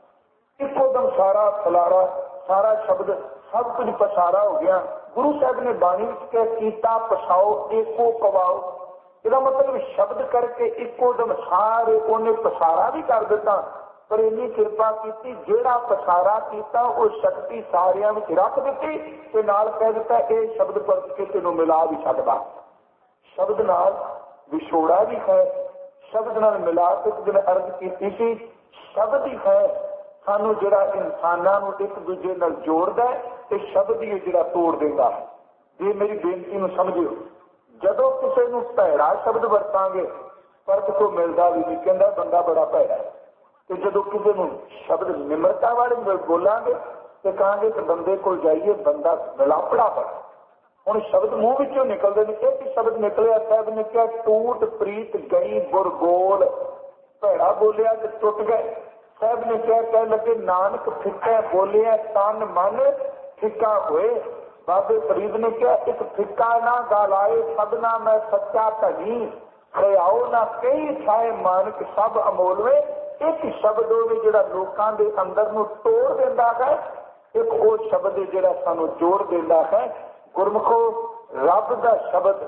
इको दम सारा फलारा सारा शब्द सब कुछ पसारा हो गया। गुरु साहब ने बाणी कह कीता पछाओ एको कवाओ, इसका मतलब शब्द करके इको दम सारे उन्हें पसारा भी कर दिता, पर इन्नी कृपा की जेड़ा पसारा किया वो शक्ति सारिया में रख दी ते नाल कह दिता ये शब्द पर के तेनों मिला भी सकता। शब्द नाल विछोड़ा भी है, शब्द नाल मिला के दिन अर्ज की थी, शब्द ही है सानू जिहड़ा इंसानां नूं एक दूजे नाल जोड़दा है ते शब्द ही जिहड़ा तोड़ देंदा है। ये मेरी बेनती नूं समझियो, जदों किसी नूं भैड़ा शब्द वरतांगे फर्क तो मिलता भी नहीं, कहंदा बंदा बड़ा भैड़ा है। तो जो किसी को शब्द निम्रता वाले बोलांगे तो कहांगे कि बंदे को जाइए बंदा मिलापड़ा पर। हुण शब्द मुंह विचों निकलते हैं, एक शब्द निकलिया साहब ने क्या टूट प्रीत गई बुर बोल, भैड़ा बोलिया तो टुट गए। साहब ने क्या कह लगे नानक फिक्का बोलिया तन मन फिक्का हुए। बाबे फरीद ने क्या एक फिक्का ना गालाए सबना मैं सच्चा धनी, खयाओ ना कई छाए मानक सब अमोलवे। एक शब्द होवे जिहड़ा लोकां दे अंदर नूं तोड़ दिंदा है, एक वो शब्द जिहड़ा सानूं जोड़ दिंदा है। गुरमुखो रब दा शब्द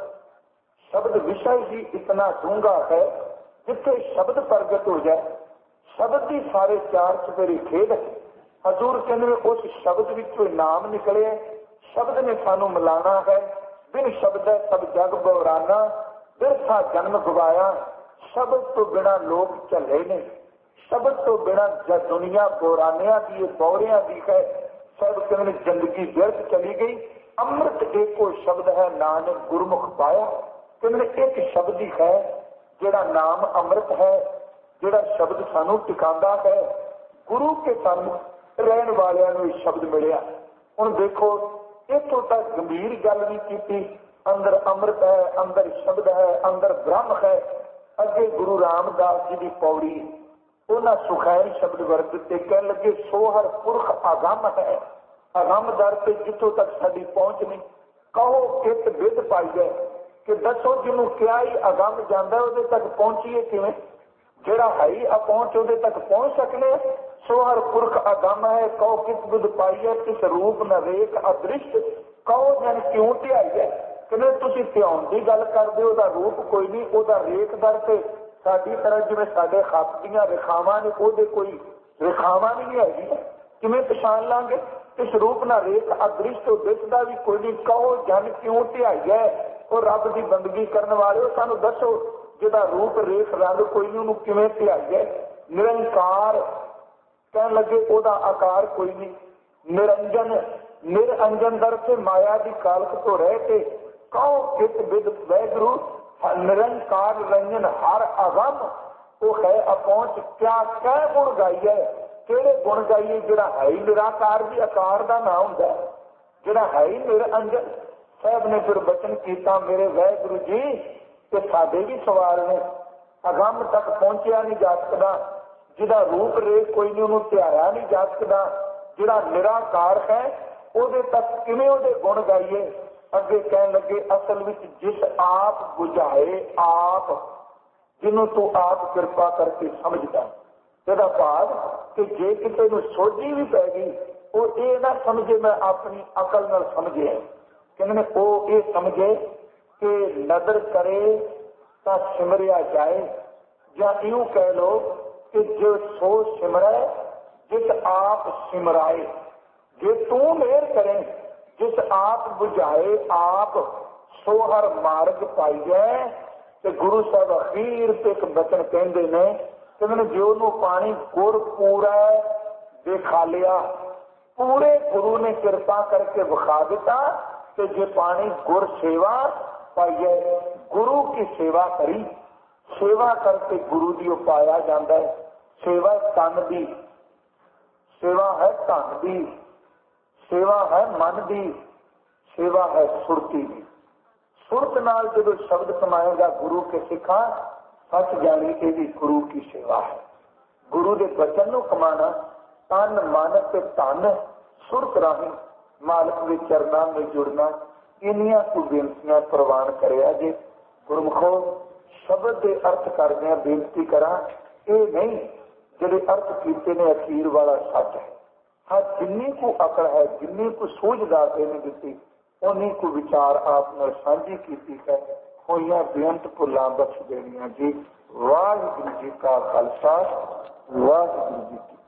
शब्द विषय ही इतना डूंगा है, जिथे शब्द प्रगट हो जाए शब्द की सारे चार चुफेरे खेद। हजूर कहने उस शब्द विचों नाम निकले, शब्द ने सानू मिलाना है। बिन शब्द सब जग बौराना, बिरथा जन्म गवाया। शब्द तो बिना लोग झले ने, शब्द तो बिना दुनिया बोरानिया की बौरिया की है। सब कहने जिंदगी व्यर्थ चली गई। अमृत एको शब्द है नानक गुरमुख पाया। कहने एक शब्द ही है जिहड़ा नाम अमृत है, जिहड़ा शब्द सानू टिकांदा है। गुरु के सानू रहन वालियां नूं शब्द मिलिया। हुण देखो इत्थों तक गंभीर गल भी की, अंदर अमृत है, अंदर शब्द है, अंदर ब्रह्म है। अगे गुरु रामदास जी की पौड़ी उन्हें सुखैन शब्द वरत के कह लगे सोहर पुरख अगम है। अगम दर से जितों तक साडी पहुंच नहीं, कहो कित विद पाई है कि दसो जिन्हों क्या ही अगम जाता उहदे तक पहुंचीए किवें, जिहड़ा है ही अपहुंच उहदे तक पहुंच सकने। सोहर पुरख अगम है, कहो कित विद पाई है, किस रूप न रेख अदृष्ट, कहो जन क्यों ध्याई है। कहने तुसीं ध्यान की गल करदे हो, रूप कोई नहीं, उहदा रेख दर से साडी तरह जिवें साडे खत दीआं रेखावां ने उहदे कोई रेखावां नहीं हैगी, किवें पछाण लांगे। इस रूप ना रेख अदृष्ट दिसदा भी कोई नहीं, कहो जन क्यों ध्याई है। वो रब की बंदगी करने वाले सानू दसो जिहदा रूप रेख रंग कोई नहीं उहनूं किवें ध्याई है। निरंकार कहन लगे उहदा आकार कोई नहीं। निरंजन निरंजन दर से माया की कालक तो रह के, कहो कित विद वैगुरु निरंकार रंजन हर अगम, वो है अपहुंच क्या कह गुण गाई है। किहड़े गुण गाइए, जिहड़ा है ही निराकार भी आकार का ना हुंदा, जिहड़ा है ही निरंजन। साहब ने फिर बचन किया मेरे वाहिगुरु जी ते साडे भी सवाल ने, अगम तक पहुंचया नहीं जा सकदा, जिहदा रूप रेख कोई नहीं उहनूं ध्याया नहीं जा सकदा, जिहड़ा निराकार है उहदे तक किवें उहदे गुण गाइए। अगे कहन लगे असल विच जिस आप बुझाए आप, जिन्हों तू आप कृपा करके समझदा। ਇਹਦਾ ਭਾਵ कि जे किसी को सोझी भी पै गई वो ये ना समझे मैं अपनी अकल नाल समझे, कहने वो ये समझे कि नदर करे तो सिमरिया जाए, या यूं कह लो कि जो सो सिमरे जिस आप सिमराए। जे तू मेहर करे जिस आप बुझाए आप, सो हर मार्ग पाइए। ते गुरु साहब अखीर ते एक बचन कहते ने कि मैंने जो नू पानी गुर पूरा दिखा लिया, पूरे गुरु ने कृपा करके विखा दिता कि जे पानी गुर सेवा पाइए। गुरु की सेवा करी, सेवा करके गुरु दी पाया जाता है। सेवा तन दी, सेवा है धन दी, सेवा है मन दी, सेवा है सुरती दी। सुरत नाल जो शब्द कमाएगा गुरु के सिखा, सच जानी ये भी गुरु की सेवा है। गुरु के वचन को कमाना तन मन ते धन सुरत राही मालिक के चरणों में जुड़ना, इनिया को बेनतियां प्रवान करिया जे। गुरमुखो शब्द के अर्थ करदे बेनती करा, ये नहीं जिहड़े अर्थ कीते ने अखीर वाला सच है। हाँ, जिन्नी को अकल है, जिन्नी को सूझ दाते ने दी, उन्हीं को विचार आपने साझी की है। होइयां बेअंत भुलां बख्श देनियां जी। वाहिगुरू जी का खालसा, वाहिगुरू जी की